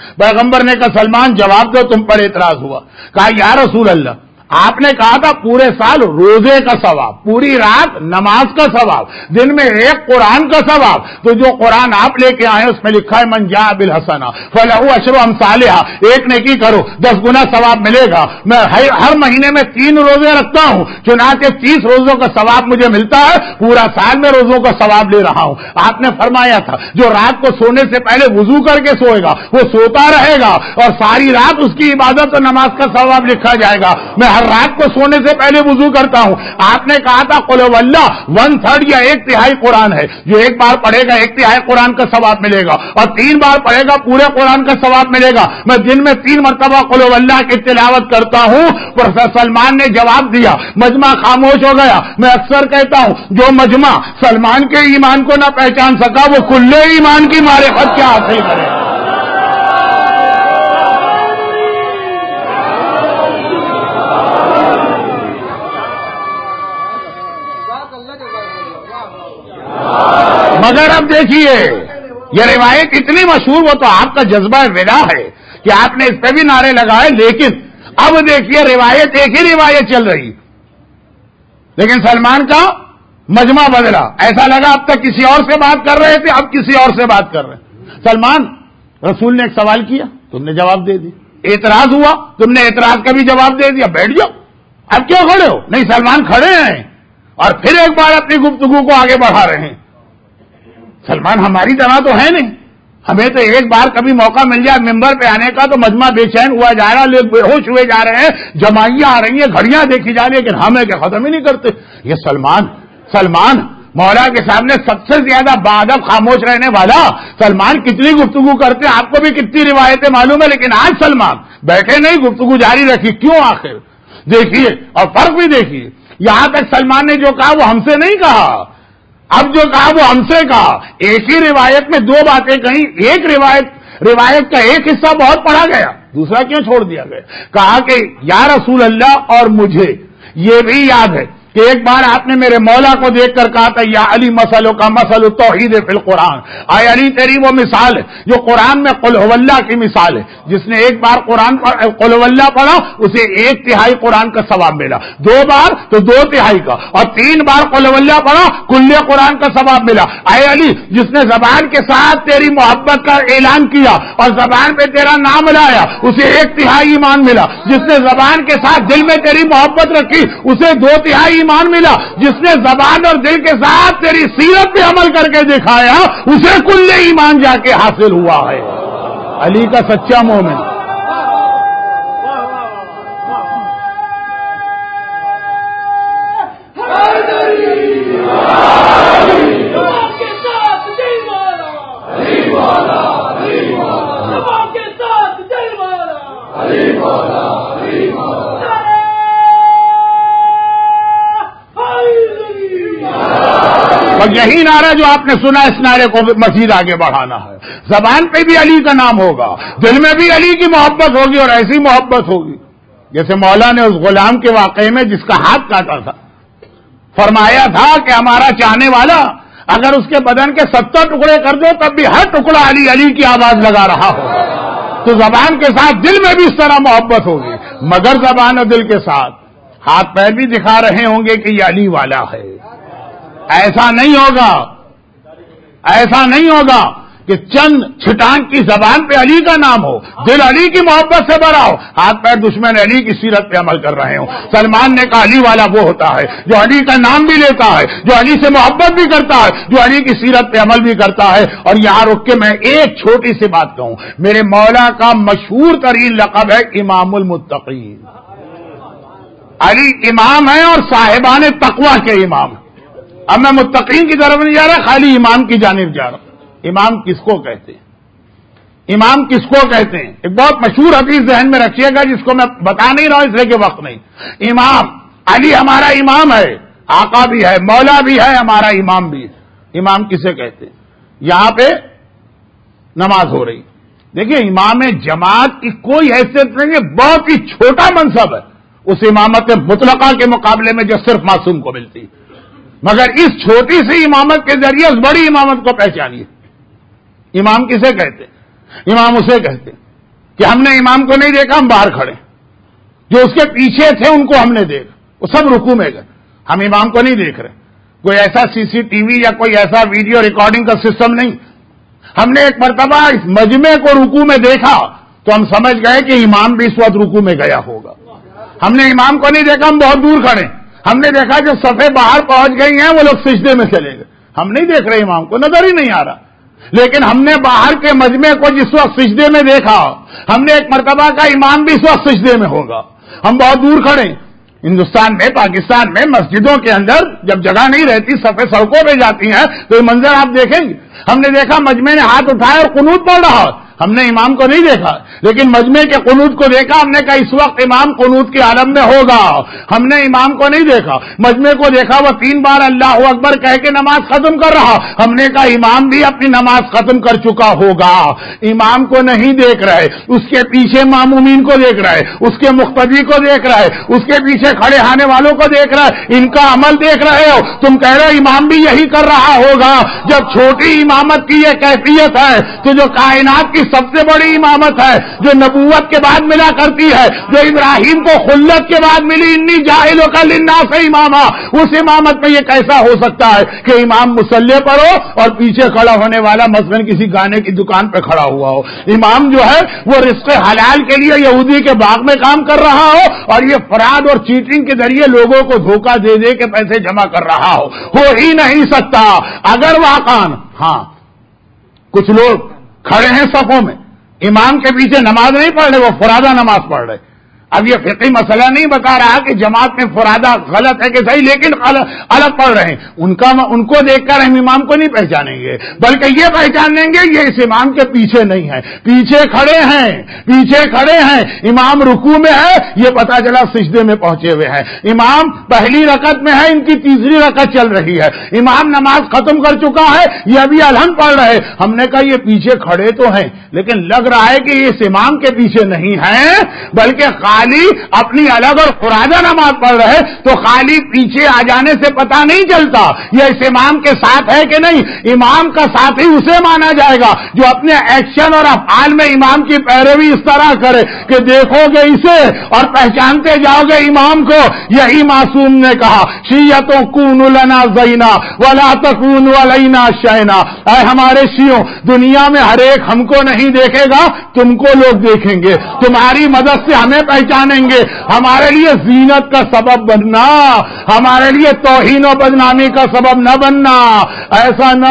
پیغمبر نے کہا سلمان جواب دو، تم پر اعتراض ہوا. کہا یا رسول اللہ آپ نے کہا تھا پورے سال روزے کا ثواب، پوری رات نماز کا ثواب، دن میں ایک قرآن کا ثواب. تو جو قرآن آپ لے کے آئے اس میں لکھا ہے من جاء بالحسنہ فلہ عشر امثالھا، ایک نیکی کرو 10 گنا ثواب ملے گا. میں ہر مہینے میں 3 روزے رکھتا ہوں، چنانچہ 30 روزوں کا ثواب مجھے ملتا ہے، پورا سال میں روزوں کا ثواب لے رہا ہوں. آپ نے فرمایا تھا جو رات کو سونے سے پہلے وضو کر کے سوئے گا وہ سوتا رہے گا اور ساری رات اس کی عبادت اور نماز کا ثواب لکھا جائے گا. میں ہر رات کو سونے سے پہلے وضو کرتا ہوں. آپ نے کہا تھا قل واللہ 1/3 یا 1/3 قرآن ہے، جو ایک بار پڑھے گا 1/3 قرآن کا ثواب ملے گا اور 3 بار پڑھے گا پورے قرآن کا ثواب ملے گا. میں دن میں 3 مرتبہ قل واللہ کی تلاوت کرتا ہوں. پروفیسر سلمان نے جواب دیا، مجمع خاموش ہو گیا. میں اکثر کہتا ہوں جو مجمع سلمان کے ایمان کو نہ پہچان سکا وہ کل ایمان کی معرفت کیا حاصل کرے. مگر اب دیکھیے یہ روایت اتنی مشہور، وہ تو آپ کا جذبہ ودا ہے کہ آپ نے اس پہ بھی نعرے لگائے، لیکن اب دیکھیے روایت ایک ہی روایت چل رہی، لیکن سلمان کا مجمع بدلا. ایسا لگا اب تک کسی اور سے بات کر رہے تھے، اب کسی اور سے بات کر رہے ہیں. سلمان رسول نے ایک سوال کیا تم نے جواب دے دی، اعتراض ہوا تم نے اعتراض کا بھی جواب دے دیا، بیٹھ جاؤ. اب کیوں کھڑے ہو؟ نہیں سلمان کھڑے ہیں اور پھر ایک بار اپنی گفتگو کو آگے بڑھا رہے ہیں. سلمان ہماری طرح تو ہے نہیں، ہمیں تو ایک بار کبھی موقع مل جائے ممبر پہ آنے کا تو مجمع بے چین ہوا جا رہا، لوگ بے ہوش ہوئے جا رہے ہیں، جمائیاں آ رہی ہیں، گھڑیاں دیکھی جا رہی ہیں، لیکن ہمیں کہ ختم ہی نہیں کرتے. یہ سلمان مولا کے سامنے سب سے زیادہ باادب خاموش رہنے والا سلمان کتنی گفتگو کرتے ہیں، آپ کو بھی کتنی روایتیں معلوم ہے، لیکن آج سلمان بیٹھے نہیں، گفتگو جاری رکھی. کیوں آخر؟ دیکھیے اور فرق بھی دیکھیے، یہاں تک سلمان نے جو کہا وہ ہم سے نہیں کہا، اب جو کہا وہ ہم سے کہا. ایک ہی روایت میں 2 باتیں کہیں، ایک روایت کا ایک حصہ بہت پڑھا گیا، دوسرا کیوں چھوڑ دیا گیا؟ کہا کہ یا رسول اللہ اور مجھے یہ بھی یاد ہے کہ ایک بار آپ نے میرے مولا کو دیکھ کر کہا تھا یا علی مسلو کا مسل توحید فی القرآن، آئے علی تیری وہ مثال ہے جو قرآن میں قل هو اللہ کی مثال ہے، جس نے ایک بار قرآن قل هو اللہ پڑھا اسے 1/3 قرآن کا ثواب ملا، 2 بار تو 2/3 کا، اور 3 بار قل هو اللہ پڑھا کل قرآن کا ثواب ملا. آئے علی جس نے زبان کے ساتھ تیری محبت کا اعلان کیا اور زبان پہ تیرا نام لایا اسے 1/3 ایمان ملا، جس نے زبان کے ساتھ دل میں تیری محبت رکھی اسے 2/3 ایمان ملا، جس نے زبان اور دل کے ساتھ تیری سیرت پہ عمل کر کے دکھایا اسے کل ایمان جا کے حاصل ہوا ہے. علی کا سچا مومن. یہی نعرہ جو آپ نے سنا اس نعرے کو مزید آگے بڑھانا ہے. زبان پہ بھی علی کا نام ہوگا، دل میں بھی علی کی محبت ہوگی، اور ایسی محبت ہوگی جیسے مولا نے اس غلام کے واقعے میں جس کا ہاتھ کاٹا تھا فرمایا تھا کہ ہمارا چاہنے والا اگر اس کے بدن کے 70 ٹکڑے کر دو تب بھی ہر ٹکڑا علی علی کی آواز لگا رہا ہو. تو زبان کے ساتھ دل میں بھی اس طرح محبت ہوگی، مگر زبان اور دل کے ساتھ ہاتھ پیر بھی دکھا رہے ہوں گے کہ یہ علی والا ہے. ایسا نہیں ہوگا کہ چند چھٹان کی زبان پہ علی کا نام ہو، دل علی کی محبت سے بھرا ہو، ہاتھ پیر دشمن علی کی سیرت پہ عمل کر رہے ہوں. سلمان نے کہا علی والا وہ ہوتا ہے جو علی کا نام بھی لیتا ہے، جو علی سے محبت بھی کرتا ہے، جو علی کی سیرت پہ عمل بھی کرتا ہے. اور یہاں رک کے میں ایک چھوٹی سی بات کہوں، میرے مولا کا مشہور ترین لقب ہے امام المتقین. علی امام ہے اور صاحبان تقوی کے امام. اب میں متقین کی طرف نہیں جا رہا، خالی امام کی جانب جا رہا ہوں. امام کس کو کہتے ہیں؟ امام کس کو کہتے ہیں؟ ایک بہت مشہور حدیث ذہن میں رکھیے گا جس کو میں بتا نہیں رہا ہوں اس لیے کہ وقت نہیں. امام علی ہمارا امام ہے، آقا بھی ہے، مولا بھی ہے، ہمارا امام بھی ہے. امام کسے کہتے ہیں؟ یہاں پہ نماز ہو رہی، دیکھیے امام جماعت کی کوئی حیثیت نہیں ہے، بہت ہی چھوٹا منصب ہے اس امامت مطلقہ کے مقابلے میں جو صرف معصوم کو ملتی ہے. مگر اس چھوٹی سی امامت کے ذریعے اس بڑی امامت کو پہچانیے. امام کسے کہتے ہیں؟ امام اسے کہتے ہیں کہ ہم نے امام کو نہیں دیکھا، ہم باہر کھڑے، جو اس کے پیچھے تھے ان کو ہم نے دیکھا، وہ سب رکوع میں گئے، ہم امام کو نہیں دیکھ رہے، کوئی ایسا سی سی ٹی وی یا کوئی ایسا ویڈیو ریکارڈنگ کا سسٹم نہیں. ہم نے ایک مرتبہ اس مجمع کو رکوع میں دیکھا تو ہم سمجھ گئے کہ امام بھی اس وقت رکوع میں گیا ہوگا. ہم نے امام کو نہیں دیکھا، ہم بہت دور کھڑے، ہم نے دیکھا جو صفیں باہر پہنچ گئی ہیں وہ لوگ سجدے میں چلے گئے، ہم نہیں دیکھ رہے امام کو، نظر ہی نہیں آ رہا. لیکن ہم نے باہر کے مجمع کو جس وقت سجدے میں دیکھا، ہم نے ایک مرتبہ کا امام بھی اس وقت سجدے میں ہوگا. ہم بہت دور کھڑے. ہندوستان میں، پاکستان میں مسجدوں کے اندر جب جگہ نہیں رہتی، صفیں سڑکوں پہ جاتی ہیں تو یہ منظر آپ دیکھیں گے. ہم نے دیکھا مجمع نے ہاتھ اٹھایا اور قنوت پڑھ رہا، ہم نے امام کو نہیں دیکھا، لیکن مجمع کے قنوت کو دیکھا. ہم نے کہا اس وقت امام قنوت کے عالم میں ہوگا. ہم نے امام کو نہیں دیکھا، مجمع کو دیکھا، وہ 3 بار اللہ اکبر کہہ کے نماز ختم کر رہا. ہم نے کہا امام بھی اپنی نماز ختم کر چکا ہوگا. امام کو نہیں دیکھ رہے، اس کے پیچھے مامومین کو دیکھ رہے، اس کے مقتدی کو دیکھ رہے، اس کے پیچھے کھڑے آنے والوں کو دیکھ رہے، ان کا عمل دیکھ رہے ہو. تم کہہ رہے ہو امام بھی یہی کر رہا ہوگا. جب چھوٹی امامت کی یہ کیفیت ہے تو جو کائنات کی سب سے بڑی امامت ہے، جو نبوت کے بعد ملا کرتی ہے، جو ابراہیم کو خلت کے بعد ملی، انی جاعلک للناس اماما، اس امامت میں یہ کیسا ہو سکتا ہے کہ امام مصلی پر ہو اور پیچھے کھڑا ہونے والا مثلاً کسی گانے کی دکان پہ کھڑا ہوا ہو. امام جو ہے وہ رزق حلال کے لیے یہودی کے باغ میں کام کر رہا ہو اور یہ فراد اور چیٹنگ کے ذریعے لوگوں کو دھوکہ دے دے کے پیسے جمع کر رہا ہو ہی نہیں سکتا. اگر واقعاً ہاں کچھ لوگ کھڑے ہیں صفوں میں، امام کے پیچھے نماز نہیں پڑھ رہے، وہ فرادہ نماز پڑھ رہے. اب یہ فقہی مسئلہ نہیں بتا رہا کہ جماعت میں فرادہ غلط ہے کہ صحیح، لیکن الگ پڑھ رہے ہیں. ان کو دیکھ کر ہم امام کو نہیں پہچانیں گے، بلکہ یہ پہچان لیں گے یہ اس امام کے پیچھے نہیں ہے، پیچھے کھڑے ہیں. امام رکوع میں ہے، یہ پتا چلا سجدے میں پہنچے ہوئے ہیں. امام پہلی رکعت میں ہے، ان کی تیسری رکعت چل رہی ہے. امام نماز ختم کر چکا ہے، یہ ابھی الحمد پڑھ رہے. ہم نے کہا یہ پیچھے کھڑے تو ہیں، لیکن لگ رہا ہے کہ اس امام کے پیچھے نہیں ہیں، بلکہ خالی اپنی الگ اور فرادہ نماز پڑھ رہے. تو خالی پیچھے آ جانے سے پتہ نہیں چلتا یہ اس امام کے ساتھ ہے کہ نہیں. امام کا ساتھ ہی اسے مانا جائے گا جو اپنے ایکشن اور افعال میں امام کی پیروی اس طرح کرے کہ دیکھو گے اسے اور پہچانتے جاؤ گے امام کو. یہی معصوم نے کہا شیعتوں کون لنا زینا ولا تکون علینا شینا. اے ہمارے شیعوں، دنیا میں ہر ایک ہم کو نہیں دیکھے گا، تم کو لوگ دیکھیں گے، تمہاری مدد سے ہمیں پہچانیں گے. ہمارے لیے زینت کا سبب بننا، ہمارے لیے توہین و بدنامی کا سبب نہ بننا. ایسا نہ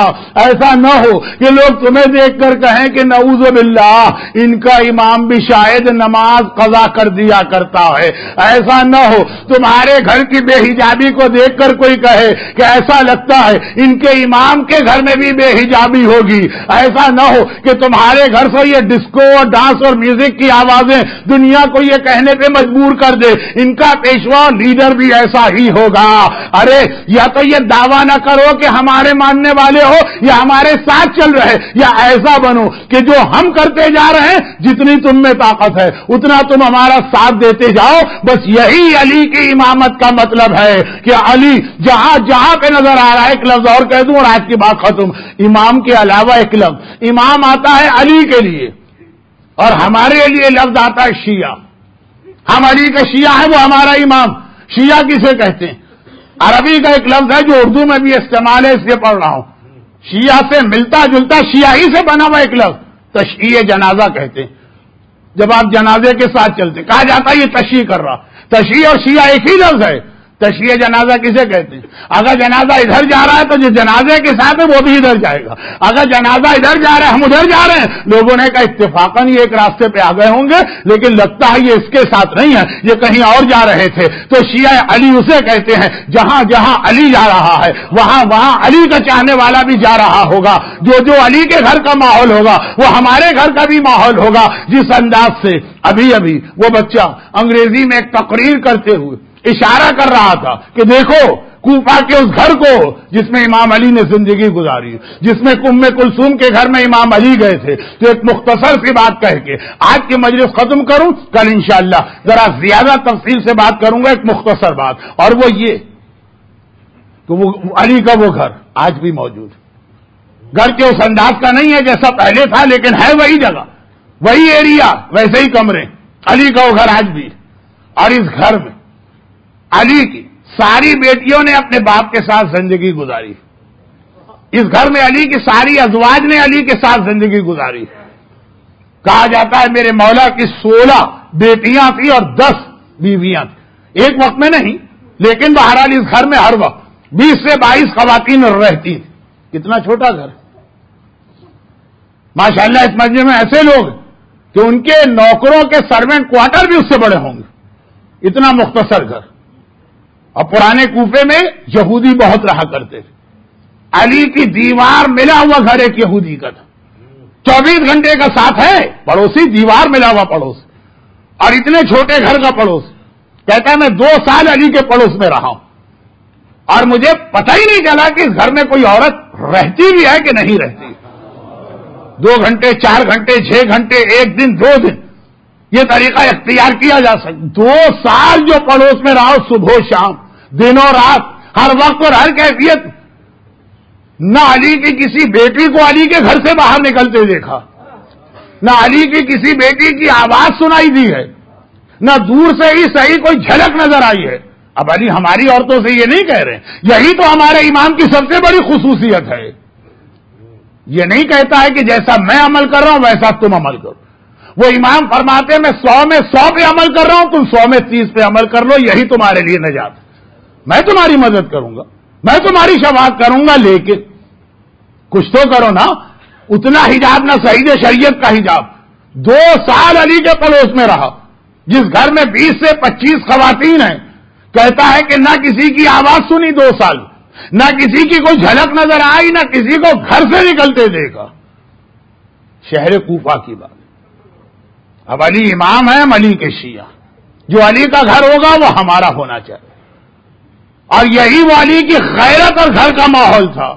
ہو کہ لوگ تمہیں دیکھ کر کہیں کہ نعوذ باللہ ان کا امام بھی شاید نماز قضا کر دیا کرتا ہے. ایسا نہ ہو تمہارے گھر کی بے حجابی کو دیکھ کر کوئی کہے کہ ایسا لگتا ہے ان کے امام کے گھر میں بھی بے حجابی ہوگی. ایسا نہ ہو کہ تمہارے گھر سے یہ ڈسکو اور ڈانس اور میوزک کی آوازیں دنیا کو یہ کہنے پہ مجبور کر دے ان کا پیشوا لیڈر بھی ایسا ہی ہوگا. ارے یا تو یہ دعویٰ نہ کرو کہ ہمارے ماننے والے ہو یا ہمارے ساتھ چل رہے، یا ایسا بنو کہ جو ہم کرتے جا رہے ہیں جتنی تم میں طاقت ہے اتنا تم ہمارا ساتھ دیتے جاؤ. بس یہی علی کی امامت کا مطلب ہے کہ علی جہاں جہاں پہ نظر آ رہا ہے. ایک لفظ اور کہہ دوں اور آج کی بات ختم. امام کے علاوہ ایک لفظ امام آتا ہے علی کے لیے اور ہمارے لیے لفظ آتا ہے شیعہ. ہم علی کے شیعہ ہیں، وہ ہمارا امام. شیعہ کسے کہتے ہیں؟ عربی کا ایک لفظ ہے جو اردو میں بھی استعمال ہے، اس لیے پڑھ رہا ہوں. شیعہ سے ملتا جلتا شیعی سے بنا ہوا ایک لفظ تشییع جنازہ کہتے ہیں. جب آپ جنازے کے ساتھ چلتے کہا جاتا ہے یہ تشییع کر رہا. تشییع اور شیعہ ایک ہی لفظ ہے. تشییع جنازہ کسے کہتے ہیں؟ اگر جنازہ ادھر جا رہا ہے تو جو جنازے کے ساتھ ہے وہ بھی ادھر جائے گا. اگر جنازہ ادھر جا رہا ہے ہم ادھر جا رہے ہیں، لوگوں نے کہا اتفاقاً یہ ایک راستے پہ آ گئے ہوں گے لیکن لگتا ہے یہ اس کے ساتھ نہیں ہے، یہ کہیں اور جا رہے تھے. تو شیعہ علی اسے کہتے ہیں جہاں جہاں علی جا رہا ہے وہاں وہاں علی کا چاہنے والا بھی جا رہا ہوگا. جو علی کے گھر کا ماحول ہوگا وہ ہمارے گھر کا بھی ماحول ہوگا. جس انداز سے ابھی وہ بچہ انگریزی میں ایک تقریر کرتے ہوئے اشارہ کر رہا تھا کہ دیکھو کوفہ کے اس گھر کو جس میں امام علی نے زندگی گزاری، جس میں ام کلثوم کے گھر میں امام علی گئے تھے. تو ایک مختصر سی بات کہہ کے آج کی مجلس ختم کروں، کل انشاءاللہ ذرا زیادہ تفصیل سے بات کروں گا. ایک مختصر بات، اور وہ یہ کہ وہ علی کا وہ گھر آج بھی موجود ہے. گھر کے اس انداز کا نہیں ہے جیسا پہلے تھا، لیکن ہے وہی جگہ. وہی ایریا ویسے ہی کمرے، علی کا وہ گھر آج بھی، اور اس گھر میں علی کی ساری بیٹیوں نے اپنے باپ کے ساتھ زندگی گزاری، اس گھر میں علی کی ساری ازواج نے علی کے ساتھ زندگی گزاری۔ کہا جاتا ہے میرے مولا کی 16 بیٹیاں تھیں اور 10 بیویاں تھیں، ایک وقت میں نہیں، لیکن بہرحال اس گھر میں ہر وقت 20 سے 22 خواتین رہتی تھیں۔ کتنا چھوٹا گھر، ماشاءاللہ اس مسجد میں ایسے لوگ کہ ان کے نوکروں کے سروینٹ کوارٹر بھی اس سے بڑے ہوں گے، اتنا مختصر گھر۔ اور پرانے کوفے میں یہودی بہت رہا کرتے تھے، علی کی دیوار ملا ہوا گھر ایک یہودی کا تھا، 24 گھنٹے کا ساتھ ہے پڑوسی، دیوار ملا ہوا پڑوس، اور اتنے چھوٹے گھر کا پڑوس۔ کہتا ہے میں 2 سال علی کے پڑوس میں رہا ہوں اور مجھے پتہ ہی نہیں چلا کہ اس گھر میں کوئی عورت رہتی بھی ہے کہ نہیں رہتی۔ 2 گھنٹے 4 گھنٹے 6 گھنٹے 1 دن 2 دن یہ طریقہ اختیار کیا جا سکتا۔ 2 سال جو پڑوس میں رہا، صبح و شام دنوں رات ہر وقت اور ہر کیفیت، نہ علی کی کسی بیٹی کو علی کے گھر سے باہر نکلتے دیکھا، نہ علی کی کسی بیٹی کی آواز سنائی دی ہے، نہ دور سے ہی صحیح کوئی جھلک نظر آئی ہے۔ اب علی ہماری عورتوں سے یہ نہیں کہہ رہے، یہی تو ہمارے امام کی سب سے بڑی خصوصیت ہے۔ یہ نہیں کہتا ہے کہ جیسا میں عمل کر رہا ہوں ویسا تم عمل کرو، وہ امام فرماتے میں 100 میں 100 پہ عمل کر رہا ہوں، تم 100 میں 30 پہ عمل کر لو، یہی تمہارے لیے نجات ہے۔ میں تمہاری مدد کروں گا، میں تمہاری شفاعت کروں گا، لیکن کچھ تو کرو نا۔ اتنا حجاب نہ صحیح شریعت کا حجاب۔ 2 سال علی کے پڑوس میں رہا، جس گھر میں 20 سے 25 خواتین ہیں، کہتا ہے کہ نہ کسی کی آواز سنی 2 سال، نہ کسی کی کوئی جھلک نظر آئی، نہ کسی کو گھر سے نکلتے دیکھا۔ شہر کوفہ کی بات۔ اب علی امام ہے، ہم علی کے شیعہ، جو علی کا گھر ہوگا وہ ہمارا ہونا چاہیے، اور یہی وہ علی کی غیرت اور گھر کا ماحول تھا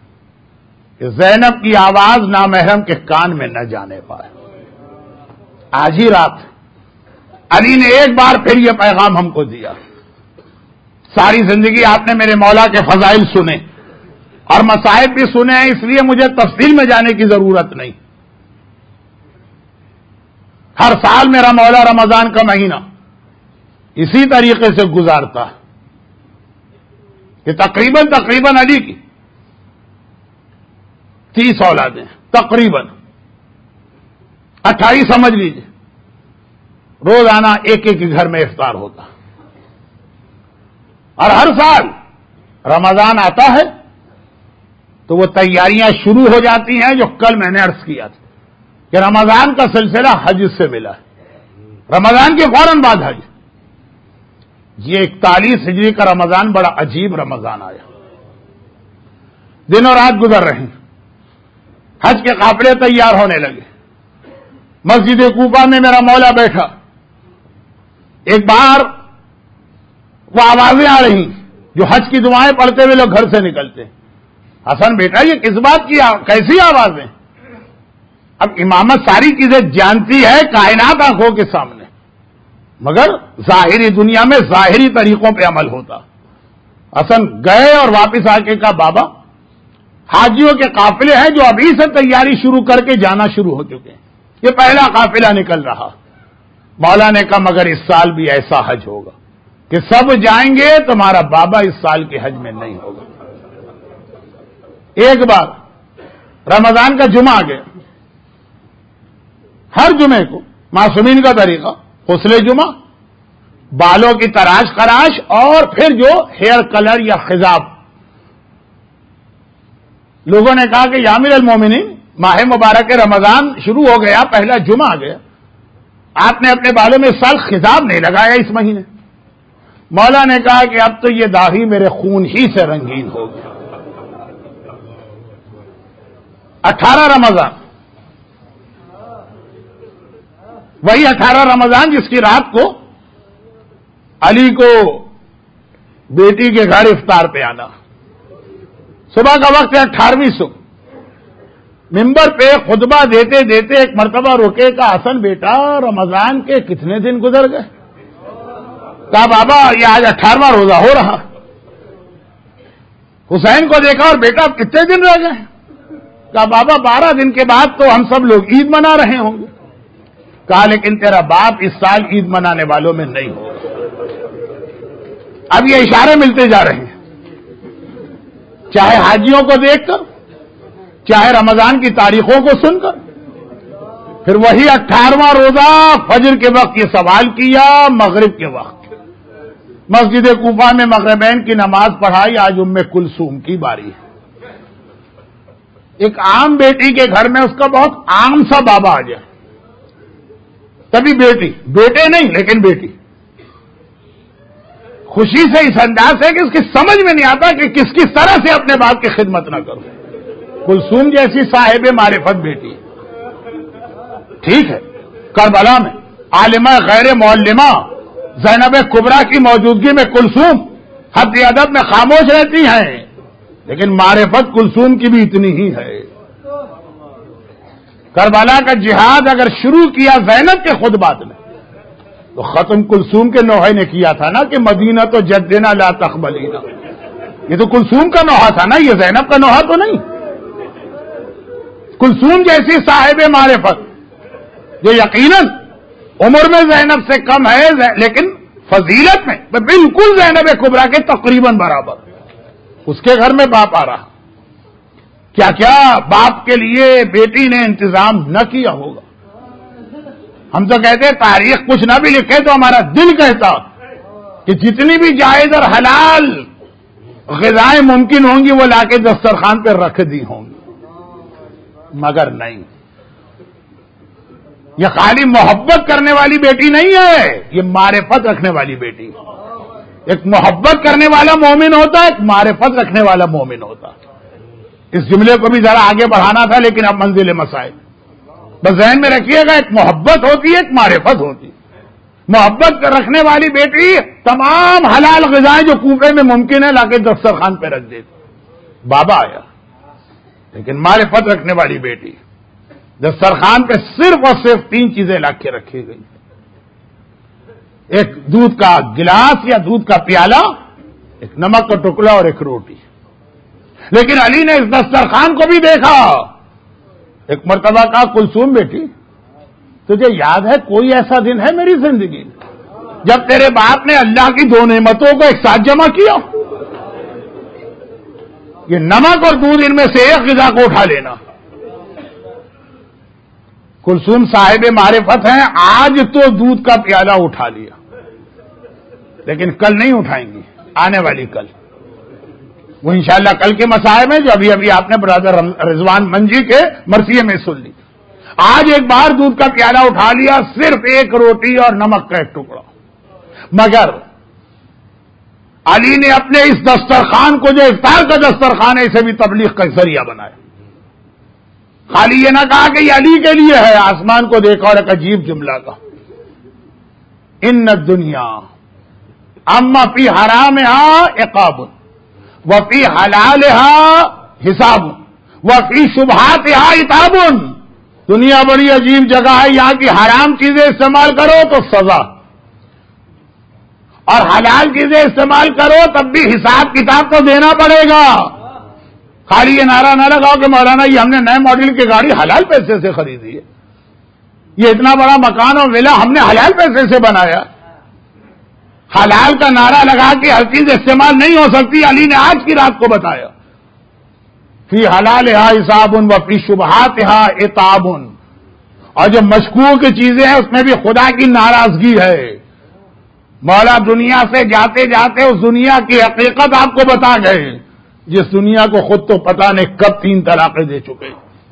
کہ زینب کی آواز نامحرم کے کان میں نہ جانے پائے۔ آج ہی رات علی نے ایک بار پھر یہ پیغام ہم کو دیا۔ ساری زندگی آپ نے میرے مولا کے فضائل سنے اور مصائب بھی سنے ہیں، اس لیے مجھے تفصیل میں جانے کی ضرورت نہیں۔ ہر سال میرا مولا رمضان کا مہینہ اسی طریقے سے گزارتا کہ تقریباً علی کی 30 اولادیں، تقریباً 28 سمجھ لیجیے، روزانہ ایک ایک گھر میں افطار ہوتا، اور ہر سال رمضان آتا ہے تو وہ تیاریاں شروع ہو جاتی ہیں، جو کل میں نے عرض کیا تھا کہ رمضان کا سلسلہ حج سے ملا ہے، رمضان کے فوراً بعد حج۔ یہ 41 ہجری کا رمضان بڑا عجیب رمضان آیا، دن اور رات گزر رہے ہیں، حج کے قافلے تیار ہونے لگے، مسجد کوفہ میں میرا مولا بیٹھا، ایک بار وہ آوازیں آ رہی جو حج کی دعائیں پڑھتے ہوئے لوگ گھر سے نکلتے۔ حسن بیٹا یہ کس بات کی کیسی آوازیں؟ اب امامت ساری چیزیں جانتی ہے، کائنات آنکھوں کے سامنے، مگر ظاہری دنیا میں ظاہری طریقوں پہ عمل ہوتا۔ حسن گئے اور واپس آ کے کہا بابا حاجیوں کے قافلے ہیں جو ابھی سے تیاری شروع کر کے جانا شروع ہو چکے ہیں، یہ پہلا قافلہ نکل رہا۔ مولا نے کہا مگر اس سال بھی ایسا حج ہوگا کہ سب جائیں گے، تمہارا بابا اس سال کے حج میں نہیں ہوگا۔ ایک بار رمضان کا جمعہ آ گیا، ہر جمعے کو معصومین کا طریقہ غسل جمعہ، بالوں کی تراش خراش، اور پھر جو ہیئر کلر یا خضاب۔ لوگوں نے کہا کہ یا امیر المومنین ماہ مبارک رمضان شروع ہو گیا، پہلا جمعہ آ گیا، آپ نے اپنے بالوں میں اس سال خضاب نہیں لگایا اس مہینے۔ مولا نے کہا کہ اب تو یہ داڑھی میرے خون ہی سے رنگین ہو گئی۔ 18 رمضان، وہی 18 رمضان جس کی رات کو علی کو بیٹی کے گھر افطار پہ آنا، صبح کا وقت ہے 18ویں صبح، ممبر پہ خطبہ دیتے دیتے ایک مرتبہ رکے، کہا حسن بیٹا رمضان کے کتنے دن گزر گئے؟ کہا بابا یہ آج 18واں روزہ ہو رہا۔ حسین کو دیکھا اور بیٹا اب کتنے دن رہ گئے؟ کہا بابا 12 دن کے بعد تو ہم سب لوگ عید منا رہے ہوں گے۔ کہا لیکن تیرا باپ اس سال عید منانے والوں میں نہیں ہوگا. اب یہ اشارے ملتے جا رہے ہیں، چاہے حاجیوں کو دیکھ کر، چاہے رمضان کی تاریخوں کو سن کر. پھر وہی 18واں روزہ فجر کے وقت یہ سوال کیا، مغرب کے وقت مسجد کوفہ میں مغربین کی نماز پڑھائی. آج ام کلثوم کی باری ہے. ایک عام بیٹی کے گھر میں اس کا بہت عام سا بابا آ جائے، تبھی بیٹی، بیٹے نہیں لیکن بیٹی، خوشی سے اس انداز ہے کہ اس کی سمجھ میں نہیں آتا کہ کس طرح سے اپنے باپ کی خدمت نہ کروں. کلثوم جیسی صاحب معرفت بیٹی، ٹھیک ہے. کربلا میں عالمہ غیر معلمہ زینب کبریٰ کی موجودگی میں کلثوم حد ادب میں خاموش رہتی ہیں، لیکن معرفت کلثوم کی بھی اتنی ہی ہے. کربلا کا جہاد اگر شروع کیا زینب کے خطبات میں تو ختم کلثوم کے نوحے نے کیا تھا نا کہ مدینہ تو جدنا لا تقبلینا. یہ تو کلثوم کا نوحہ تھا نا، یہ زینب کا نوحہ تو نہیں. کلثوم جیسی صاحب معرفت جو یقیناً عمر میں زینب سے کم ہے لیکن فضیلت میں بالکل زینب کبریٰ کے تقریباً برابر، اس کے گھر میں باپ آ رہا. کیا کیا باپ کے لیے بیٹی نے انتظام نہ کیا ہوگا. ہم تو کہتے ہیں تاریخ کچھ نہ بھی لکھے تو ہمارا دل کہتا کہ جتنی بھی جائز اور حلال غذائیں ممکن ہوں گی وہ لا کے دسترخوان پہ رکھ دی ہوں گی، مگر نہیں. یہ خالی محبت کرنے والی بیٹی نہیں ہے، یہ معرفت رکھنے والی بیٹی. ایک محبت کرنے والا مومن ہوتا ہے، ایک معرفت رکھنے والا مومن ہوتا ہے. اس جملے کو بھی ذرا آگے بڑھانا تھا لیکن اب منزل مسائل بس ذہن میں رکھیے گا. ایک محبت ہوتی ہے، ایک معرفت ہوتی ہے. محبت رکھنے والی بیٹی تمام حلال غذائیں جو کوفے میں ممکن ہے لا کے دسترخوان پہ رکھ دیتی. بابا آیا، لیکن معرفت رکھنے والی بیٹی دسترخوان پہ صرف اور صرف 3 چیزیں لا کے رکھی گئی. ایک دودھ کا گلاس یا دودھ کا پیالہ، ایک نمک کا ٹکڑا اور ایک روٹی. لیکن علی نے اس دسترخوان کو بھی دیکھا. ایک مرتبہ کہا کلثوم بیٹی تجھے یاد ہے کوئی ایسا دن ہے میری زندگی میں جب تیرے باپ نے اللہ کی 2 نعمتوں کو ایک ساتھ جمع کیا؟ یہ نمک اور دودھ، ان میں سے ایک غذا کو اٹھا لینا. کلثوم صاحب معرفت ہیں. آج تو دودھ کا پیالہ اٹھا لیا لیکن کل نہیں اٹھائیں گی، آنے والی کل. وہ انشاءاللہ کل کے مسائل میں جو ابھی آپ نے برادر رضوان منجی کے مرثیے میں سن لی. آج ایک بار دودھ کا پیالہ اٹھا لیا، صرف ایک روٹی اور نمک کا ایک ٹکڑا. مگر علی نے اپنے اس دسترخوان کو جو افطار کا دسترخوان ہے اسے بھی تبلیغ کا ذریعہ بنایا. خالی یہ نہ کہا کہ یہ علی کے لیے ہے، آسمان کو دیکھا اور ایک عجیب جملہ کا، ان الدنیا اما فی حرامها عقاب وفی حلالها حساب وفی شبہاتها عتاب. دنیا بڑی عجیب جگہ ہے، یہاں کی حرام چیزیں استعمال کرو تو سزا، اور حلال چیزیں استعمال کرو تب بھی حساب کتاب تو دینا پڑے گا. خالی یہ نعرہ نہ لگاؤ کہ مولانا یہ ہم نے نئے ماڈل کی گاڑی حلال پیسے سے خریدی ہے، یہ اتنا بڑا مکان اور ولا ہم نے حلال پیسے سے بنایا. حلال کا نعرہ لگا کے ہر چیز استعمال نہیں ہو سکتی. علی نے آج کی رات کو بتایا فی حلالہا حساب وفی شبہاتہا عتاب. اور جو مشکوک چیزیں ہیں اس میں بھی خدا کی ناراضگی ہے. مولا دنیا سے جاتے جاتے اس دنیا کی حقیقت آپ کو بتا گئے جس دنیا کو خود تو پتہ نہیں کب 3 طلاقیں دے چکے.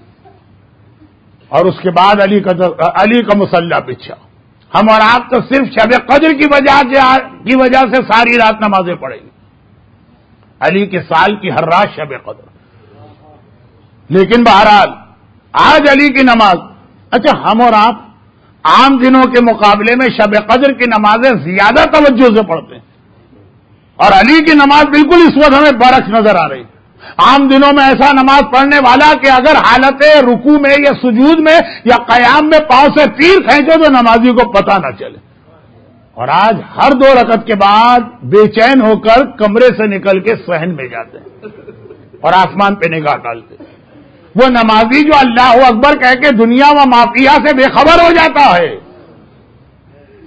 اور اس کے بعد علی کا مسلح بچھا. ہم اور آپ تو صرف شب قدر کی وجہ سے ساری رات نمازیں پڑھیں گے. علی کے سال کی ہر رات شب قدر. لیکن بہرحال آج علی کی نماز، اچھا ہم اور آپ عام دنوں کے مقابلے میں شب قدر کی نمازیں زیادہ توجہ سے پڑھتے ہیں، اور علی کی نماز بالکل اس وقت ہمیں برعکس نظر آ رہی. عام دنوں میں ایسا نماز پڑھنے والا کہ اگر حالت رکوع میں یا سجود میں یا قیام میں پاؤں سے تیر کھینچو تو نمازی کو پتہ نہ چلے. اور آج ہر 2 رکعت کے بعد بے چین ہو کر کمرے سے نکل کے صحن میں جاتے ہیں اور آسمان پہ نگاہ ڈالتے ہیں. وہ نمازی جو اللہ اکبر کہہ کے دنیا و مافیہ سے بے خبر ہو جاتا ہے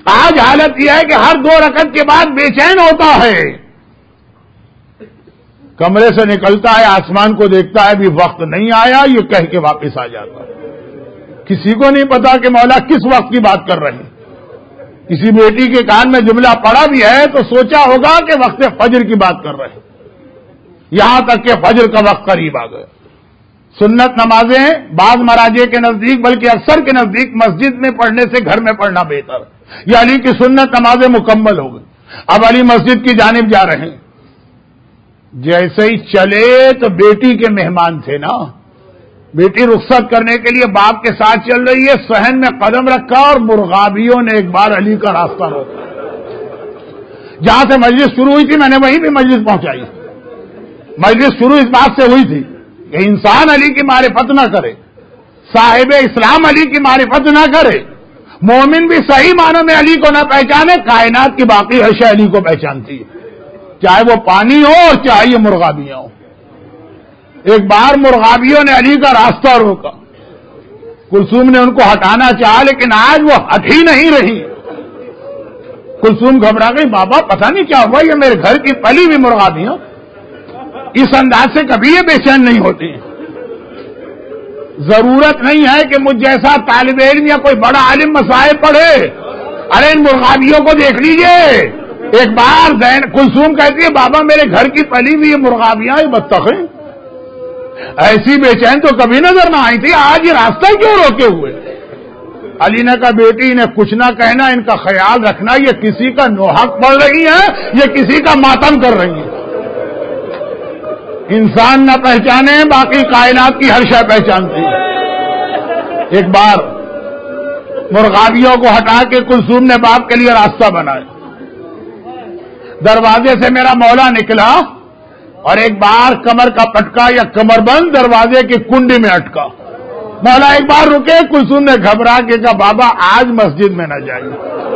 آج حالت یہ ہے کہ ہر 2 رکعت کے بعد بے چین ہوتا ہے، کمرے سے نکلتا ہے، آسمان کو دیکھتا ہے، ابھی وقت نہیں آیا، یہ کہہ کے واپس آ جاتا ہے۔ کسی کو نہیں پتا کہ مولا کس وقت کی بات کر رہے ہیں۔ کسی بیٹی کے کان میں جملہ پڑا بھی ہے تو سوچا ہوگا کہ وقت فجر کی بات کر رہے ہیں، یہاں تک کہ فجر کا وقت قریب آ گیا۔ سنت نمازیں بعض مراجع کے نزدیک بلکہ اکثر کے نزدیک مسجد میں پڑھنے سے گھر میں پڑھنا بہتر ہے۔ یہ علی کی سنت نمازیں مکمل ہو گئی، اب علی مسجد کی جانب جا رہے ہیں۔ جیسے ہی چلے تو بیٹی کے مہمان تھے نا، بیٹی رخصت کرنے کے لیے باپ کے ساتھ چل رہی ہے، صحن میں قدم رکھا اور مرغابیوں نے ایک بار علی کا راستہ روکا۔ جہاں سے مجلس شروع ہوئی تھی میں نے وہیں بھی مجلس پہنچائی۔ مجلس شروع اس بات سے ہوئی تھی کہ انسان علی کی معرفت نہ کرے، صاحب اسلام علی کی معرفت نہ کرے، مومن بھی صحیح معنوں میں علی کو نہ پہچانے، کائنات کی باقی اشیاء علی کو پہچانتی ہے، چاہے وہ پانی ہو اور چاہے یہ مرغابیاں ہوں۔ ایک بار مرغابیوں نے علی کا راستہ روکا، کلثوم نے ان کو ہٹانا چاہا لیکن آج وہ ہٹ ہی نہیں رہی۔ کلثوم گھبرا گئی، بابا پتہ نہیں کیا ہوا، یہ میرے گھر کی پلی ہوئی مرغابیاں اس انداز سے کبھی یہ بے چین نہیں ہوتی۔ ضرورت نہیں ہے کہ مجھ جیسا طالب علم یا کوئی بڑا عالم مسائل پڑھے، ارے ان مرغابیوں کو دیکھ لیجئے۔ ایک بار کلثوم کہتی ہے، بابا میرے گھر کی پلی ہوئی یہ مرغابیاں، یہ بطخیں ایسی بے چین تو کبھی نظر نہ آئی تھی، آج یہ راستہ کیوں روکے ہوئے؟ علی نے کہا، بیٹی انہیں کچھ نہ کہنا، ان کا خیال رکھنا، یہ کسی کا نوحق پڑھ رہی ہیں، یہ کسی کا ماتم کر رہی ہیں۔ انسان نہ پہچانے، باقی کائنات کی ہر شے پہچانتی ہے۔ ایک بار مرغابیوں کو ہٹا کے کلثوم نے باپ کے لیے راستہ بنایا، دروازے سے میرا مولا نکلا اور ایک بار کمر کا پٹکا یا کمر بند دروازے کی کنڈی میں اٹکا۔ مولا ایک بار رکے، کلثوم نے گھبرا کے کہا، بابا آج مسجد میں نہ جائیے،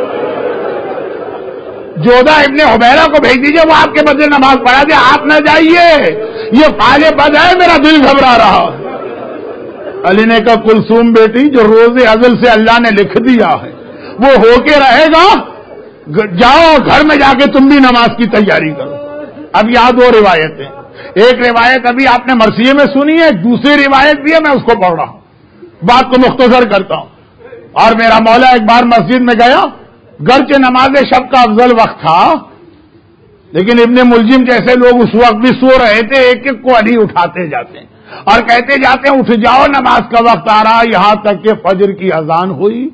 جودہ ابن حبیرہ کو بھیج دیجیے، وہ آپ کے بدلے نماز پڑھا دے، آپ نہ جائیے، یہ فعل بد ہے، میرا دل گھبرا رہا۔ علی نے کہا، کلثوم بیٹی، جو روز ازل سے اللہ نے لکھ دیا ہے وہ ہو کے رہے گا، جاؤ گھر میں جا کے تم بھی نماز کی تیاری کرو۔ اب یہاں 2 روایتیں، ایک روایت ابھی آپ نے مرثیے میں سنی ہے، دوسری روایت بھی ہے، میں اس کو پڑھ رہا ہوں، بات کو مختصر کرتا ہوں۔ اور میرا مولا ایک بار مسجد میں گیا، گرچہ نماز شب کا افضل وقت تھا لیکن ابن ملجم جیسے لوگ اس وقت بھی سو رہے تھے، ایک ایک کو علی اٹھاتے جاتے ہیں اور کہتے جاتے ہیں، اٹھ جاؤ نماز کا وقت آ رہا، یہاں تک کہ فجر کی اذان ہوئی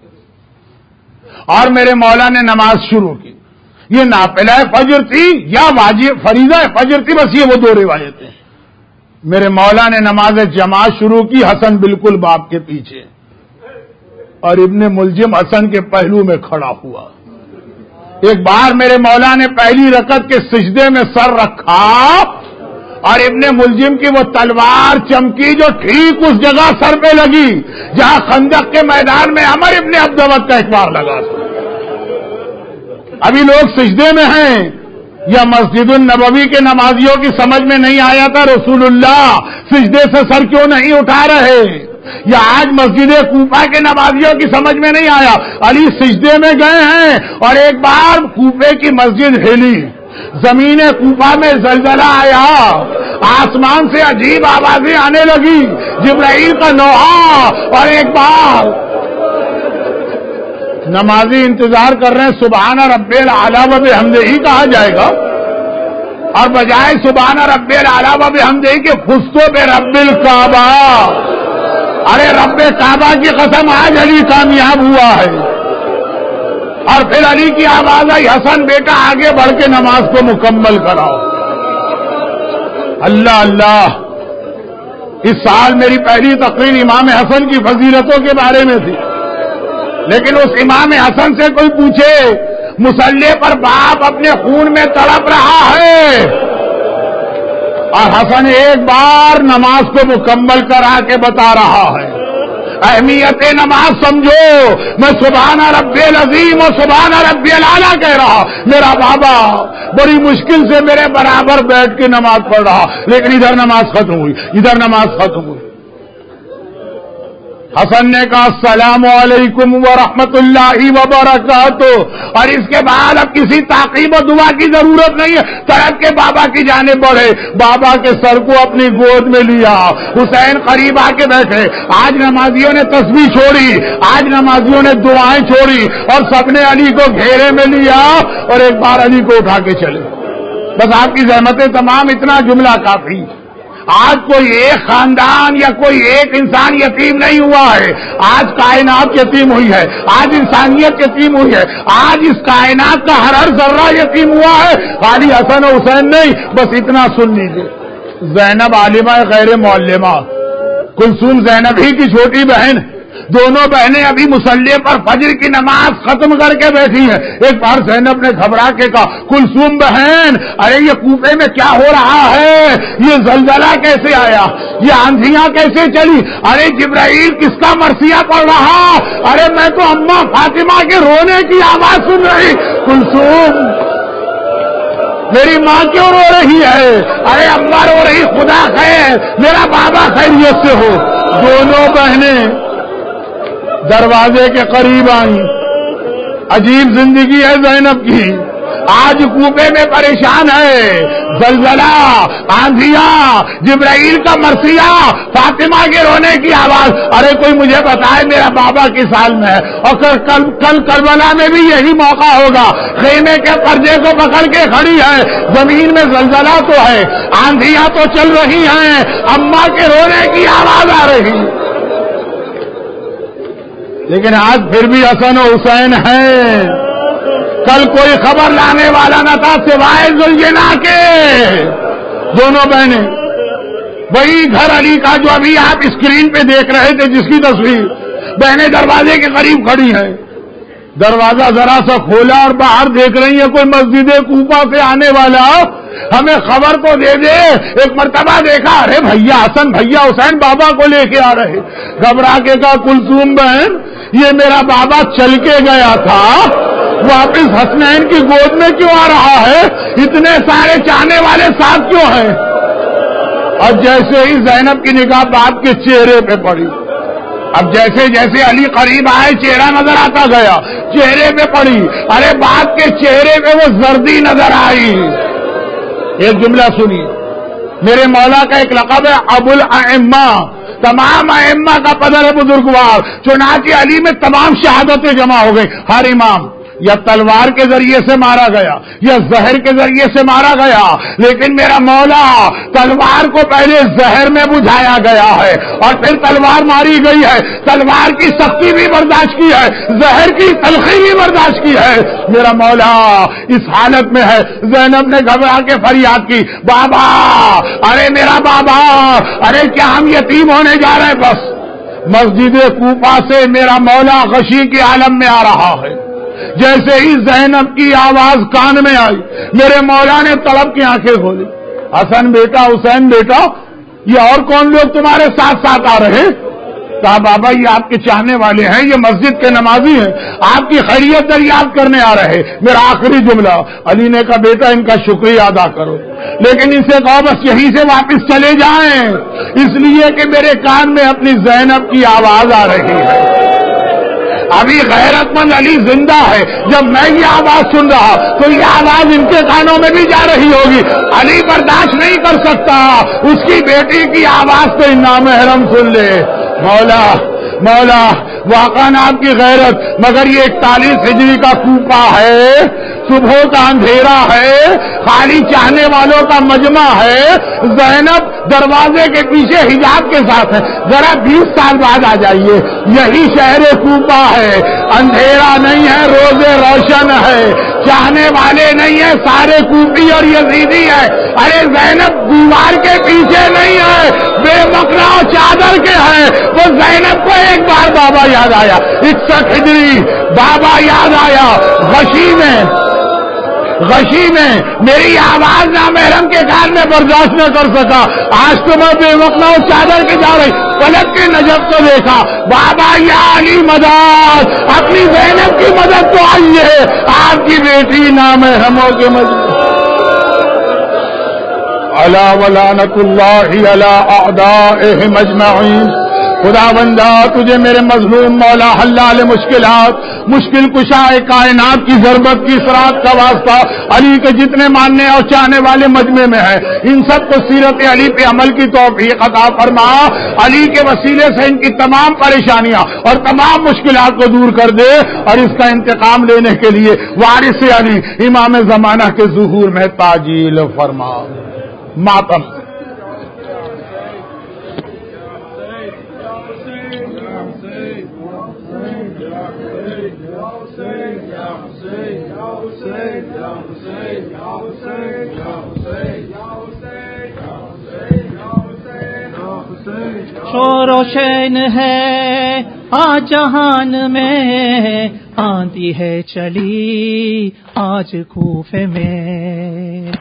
اور میرے مولا نے نماز شروع کی۔ یہ نافلہ فجر تھی یا واجب فریضہ فجر تھی، بس یہ وہ 2 روایتیں۔ میرے مولا نے نماز جماعت شروع کی، حسن بالکل باپ کے پیچھے، اور ابن ملجم حسن کے پہلو میں کھڑا ہوا۔ ایک بار میرے مولا نے پہلی رکعت کے سجدے میں سر رکھا اور ابن ملجم کی وہ تلوار چمکی جو ٹھیک اس جگہ سر پہ لگی جہاں خندق کے میدان میں عمر ابن عبدود کا ایک بار لگا تھا۔ ابھی لوگ سجدے میں ہیں، یا مسجد النبوی کے نمازیوں کی سمجھ میں نہیں آیا تھا رسول اللہ سجدے سے سر کیوں نہیں اٹھا رہے، یا آج مسجد کوفہ کے نمازیوں کی سمجھ میں نہیں آیا، علی سجدے میں گئے ہیں اور ایک بار کوفے کی مسجد ہلی، زمین کوفہ میں زلزلہ آیا، آسمان سے عجیب آوازیں آنے لگی، جبرائیل کا نوحہ، اور ایک بار نمازی انتظار کر رہے ہیں سبحان رب الاعلی و بحمدہ کہا جائے گا، اور بجائے سبحان رب الاعلی و بحمدہ کے فزتو برب الکعبہ، ارے رب کعبہ کی قسم آج علی کامیاب ہوا ہے۔ اور پھر علی کی آواز آئی، حسن بیٹا آگے بڑھ کے نماز کو مکمل کراؤ۔ اللہ اللہ، اس سال میری پہلی تقریر امام حسن کی فضیلتوں کے بارے میں تھی، لیکن اس امام حسن سے کوئی پوچھے مصلی پر باپ اپنے خون میں تڑپ رہا ہے اور حسن ایک بار نماز کو مکمل کرا کے بتا رہا ہے، اہمیت نماز سمجھو، میں سبحان ربی العظیم و سبحان ربی الاعلیٰ کہہ رہا، میرا بابا بڑی مشکل سے میرے برابر بیٹھ کے نماز پڑھ رہا، لیکن ادھر نماز ختم ہوئی، ادھر نماز ختم ہوئی۔ حسن نے کہا السلام علیکم ورحمۃ اللہ وبرکاتہ، اور اس کے بعد اب کسی تعقیب و دعا کی ضرورت نہیں ہے، طرف کے بابا کی جانب بڑھے، بابا کے سر کو اپنی گود میں لیا، حسین قریب آ کے بیٹھے۔ آج نمازیوں نے تسبیح چھوڑی، آج نمازیوں نے دعائیں چھوڑی، اور سب نے علی کو گھیرے میں لیا اور ایک بار علی کو اٹھا کے چلے۔ بس آپ کی زحمتیں تمام، اتنا جملہ کافی۔ آج کوئی ایک خاندان یا کوئی ایک انسان یتیم نہیں ہوا ہے، آج کائنات یتیم ہوئی ہے، آج انسانیت یتیم ہوئی ہے، آج اس کائنات کا ہر ذرہ یتیم ہوا ہے، خالی حسن و حسین نہیں۔ بس اتنا سن لیجیے، زینب عالمہ غیر معلمہ، کلثوم زینب ہی کی چھوٹی بہن، دونوں بہنیں ابھی مصلی پر فجر کی نماز ختم کر کے بیٹھی ہیں۔ ایک بار زینب نے گھبرا کے کہا کلثوم بہن، ارے یہ کوفے میں کیا ہو رہا ہے؟ یہ زلزلہ کیسے آیا؟ یہ آندھیاں کیسے چلی؟ ارے جبرائیل کس کا مرثیہ پڑھ رہا؟ ارے میں تو اماں فاطمہ کے رونے کی آواز سن رہی۔ کلثوم میری ماں کیوں رو رہی ہے؟ ارے اماں رو رہی، خدا خیر میرا بابا خیریت سے ہو۔ دونوں بہنیں دروازے کے قریب آئیں۔ عجیب زندگی ہے زینب کی، آج کوفے میں پریشان ہے، زلزلہ، آندھیاں، جبرائیل کا مرثیہ، فاطمہ کے رونے کی آواز۔ ارے کوئی مجھے بتائے میرا بابا کس حال میں ہے؟ اور کل کربلا میں بھی یہی موقع ہوگا، خیمے کے پردے کو پکڑ کے کھڑی ہے، زمین میں زلزلہ تو ہے، آندھیاں تو چل رہی ہیں، اماں کے رونے کی آواز آ رہی، لیکن آج پھر بھی حسن و حسین ہیں۔ کل کوئی خبر لانے والا نہ تھا سوائے زلجنا کے۔ دونوں بہنیں وہی گھر علی کا جو ابھی آپ اسکرین پہ دیکھ رہے تھے، جس کی تصویر، بہنیں دروازے کے قریب کھڑی ہیں۔ دروازہ ذرا سا کھولا اور باہر دیکھ رہی ہیں کوئی مسجد کوفہ سے آنے والا ہمیں خبر تو دے دے۔ ایک مرتبہ دیکھا، ارے بھیا حسن، بھیا حسین بابا کو لے کے آ رہے، گھبرا کے کہا کلثوم بہن یہ میرا بابا چل کے گیا تھا، واپس حسنین کی گود میں کیوں آ رہا ہے؟ اتنے سارے چاہنے والے ساتھ کیوں ہیں؟ اور جیسے ہی زینب کی نگاہ باپ کے چہرے پہ پڑی، اب جیسے جیسے علی قریب آئے چہرہ نظر آتا گیا، چہرے پہ پڑی، ارے باپ کے چہرے پہ وہ زردی نظر آئی۔ ایک جملہ سنی، میرے مولا کا ایک لقب ہے ابو الائمہ، تمام ائمہ کا پدر ہے بزرگوار، چنانچہ علی میں تمام شہادتیں جمع ہو گئی۔ ہر امام یا تلوار کے ذریعے سے مارا گیا یا زہر کے ذریعے سے مارا گیا، لیکن میرا مولا تلوار کو پہلے زہر میں بجھایا گیا ہے اور پھر تلوار ماری گئی ہے، تلوار کی سختی بھی برداشت کی ہے، زہر کی تلخی بھی برداشت کی ہے۔ میرا مولا اس حالت میں ہے۔ زینب نے گھبرا کے فریاد کی، بابا، ارے میرا بابا، ارے کیا ہم یتیم ہونے جا رہے ہیں؟ بس مسجد کوفہ سے میرا مولا غشی کے عالم میں آ رہا ہے۔ جیسے ہی زینب کی آواز کان میں آئی، میرے مولا نے طلب کی آنکھیں کھولی، حسن بیٹا، حسین بیٹا، یہ اور کون لوگ تمہارے ساتھ ساتھ آ رہے؟ کہا بابا یہ آپ کے چاہنے والے ہیں، یہ مسجد کے نمازی ہیں، آپ کی خیریت دریافت کرنے آ رہے۔ میرا آخری جملہ، علی نے کہا بیٹا ان کا شکریہ ادا کرو، لیکن ان سے کہو بس یہیں سے واپس چلے جائیں، اس لیے کہ میرے کان میں اپنی زینب کی آواز آ رہی ہے۔ ابھی غیرت مند علی زندہ ہے، جب میں یہ آواز سن رہا تو یہ آواز ان کے کانوں میں بھی جا رہی ہوگی۔ علی برداشت نہیں کر سکتا اس کی بیٹی کی آواز تو نامحرم سن لے۔ مولا مولا واقعا آپ کی غیرت، مگر یہ 41 ہجری کا کوفہ ہے، صبح کا اندھیرا ہے، خالی چاہنے والوں کا مجمع ہے، زینب دروازے کے پیچھے حجاب کے ساتھ ہے، ذرا 20 سال بعد آ جائیے، یہی شہر کوفہ ہے، اندھیرا نہیں ہے، روزے روشن ہے، چاہنے والے نہیں ہیں، سارے کوفی اور یزیدی ہے۔ ارے زینب دیوار کے پیچھے نہیں ہے، بے مقلا چادر کے ہے۔ وہ زینب کو ایک بار بابا یاد آیا، 61 ہجری بابا یاد آیا، غشی میں میری آواز نامحرم کے کان میں برداشت نہ کر سکا، آج تو میں بے مقلا چادر کے جا رہی، پلٹ کے نجف کو دیکھا، بابا یا علی مدد، اپنی زینب کی مدد تو آئیے، آپ کی بیٹی نامحرموں کے مجمع الا ولعنت اللہ علی اعدائہم اجمعین۔ خدا بندہ تجھے میرے مظلوم مولا حلال مشکلات مشکل کشا کائنات کی ضربت کی سرات کا واسطہ علی کے جتنے ماننے اور چاہنے والے مجمع میں ہیں ان سب کو سیرت علی پہ عمل کی توفیق عطا فرما. علی کے وسیلے سے ان کی تمام پریشانیاں اور تمام مشکلات کو دور کر دے اور اس کا انتقام لینے کے لیے وارث علی امام زمانہ کے ظہور میں تعجیل فرما. ماتم شور و شین ہے آج جہان میں آندھی ہے چلی آج کوفے میں.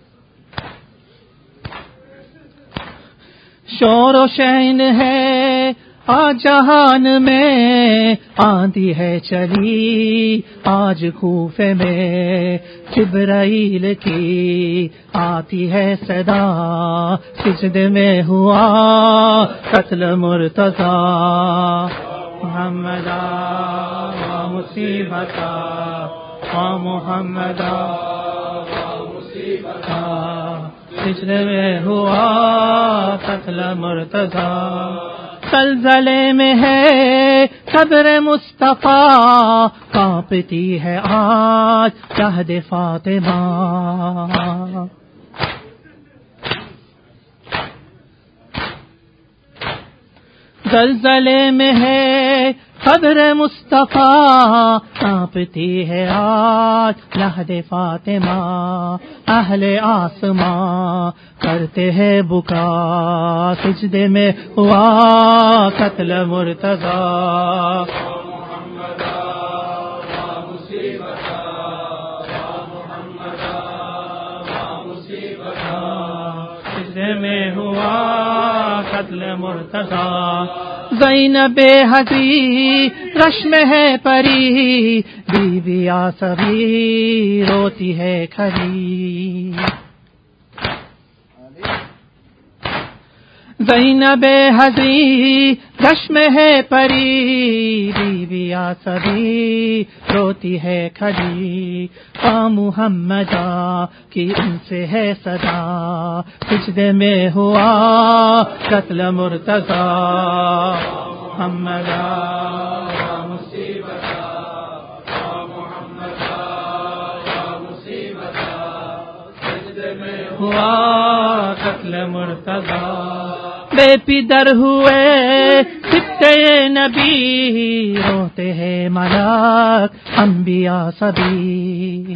شور و شین ہے آج جہان میں آندھی ہے چلی آج کوفے میں. جبرائیل کی آتی ہے صدا سجدے میں ہوا قتل مرتضی. محمدا مصیبتا محمدا مصیبتا سجدے میں ہوا قتل مرتضی. زلزلے میں ہے قبر مصطفیٰ کانپتی ہے آج عہد فاطمہ. زلزلے میں ہے قبر مصطفیٰ کانپتی ہے آج لحد فاطمہ. اہل آسماں کرتے ہیں بکا سجدے میں ہوا قتل مرتضی. سجدے میں ہوا قتل مرتضی. زینب حضی رشم ہے پری بیوی آسبی روتی ہے کھری. زینب حضی رشم ہے پری بیوی آسبی روتی ہے کھری. محمدا کی ان سے ہے صدا سجدے میں ہوا قتل مرتضی. محمدا مصیبتا محمدا مصیبتا سجدے میں ہوا قتل مرتضی. بے پدر ہوئے سبتے نبی روتے ہیں ملک انبیاء سبھی.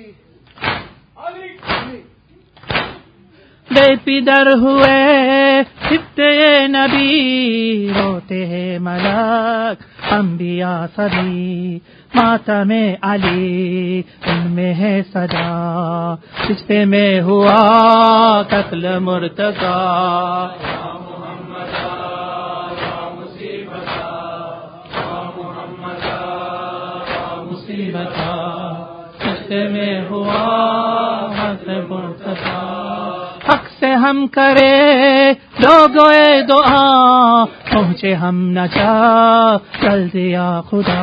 بے پدر ہوئے سبتے نبی روتے ہیں ملک انبیاء سبھی. ماتم علی ان میں ہے صدا سجدے میں ہوا قتل مرتضی. سجدے میں ہوا قتل مرتضی. حق سے ہم کرے لوگوئے دعا پہنچے ہم نجا چل دیا خدا.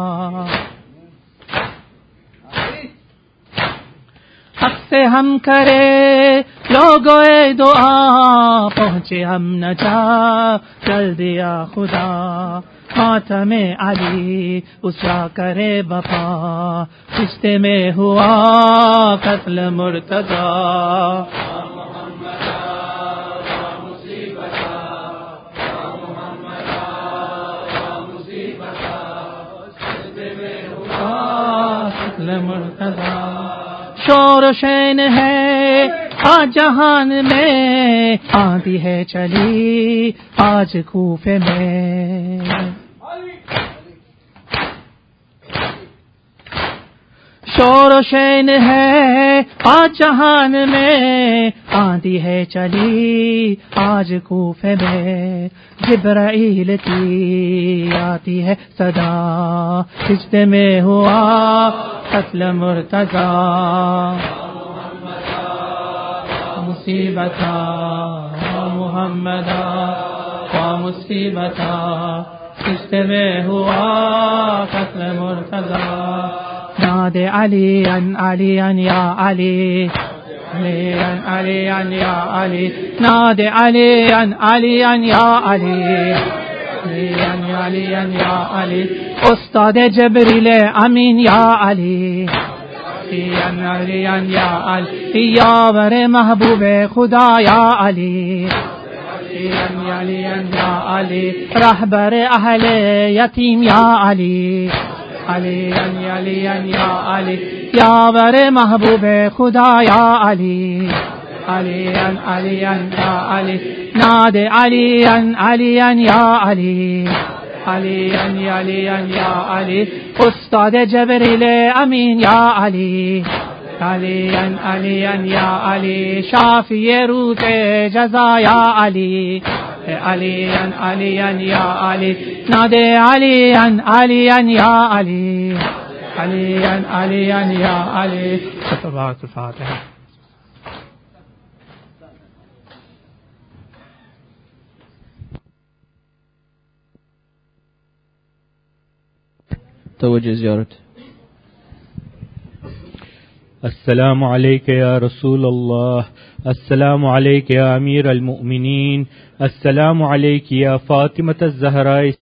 حق سے ہم کرے لوگوئے دعا پہنچے ہم نجا چل دیا خدا. ماتم علی اسرا کرے بپا سجدے میں ہوا قتل مرتضی. شور و شین ہے آج جہان میں آندھی ہے چلی آج کوفے میں. شور و شین ہے آج جہان میں آندھی ہے چلی آج کوفے میں. جبرائیل کی آتی ہے صدا سجدے میں ہوا قتل مرتضی. مصیبتا محمدا व मुसीबता रिश्ते में हुआ कत्ल मुर्तजा नादे अलियन अलियन या अली अलियन अलियन या अली नादे अलियन अलियन या अली अलियन अलियन या अली उस्ताद जबरील अमीन या अली अलियन अलियन या अली यावर महबूब खुदा या अली अलियन अलियन या अली रहबर अहले यतीम या अली अलियन अलियन या अली यावर महबूब खुदा या अली अलियन अलियन या अली नादे अलियन अलियन या अली अलियन अलियन या अली उस्ताद जबरील अमीन या अली अलियन अलियन या अली शाफी रूत जजा या अली अलियन अलियन या अली नादे अलियन अलियन या अली अलियन अलियन या अली तबारक फातिहा। तवज्जो ज़ियारत। अस्सलामु अलैका या रसूल अल्लाह, अस्सलामु अलैका या अमीर अल मुमिनीन, अस्सलामु अलैकी या फातिमत ज़हरा।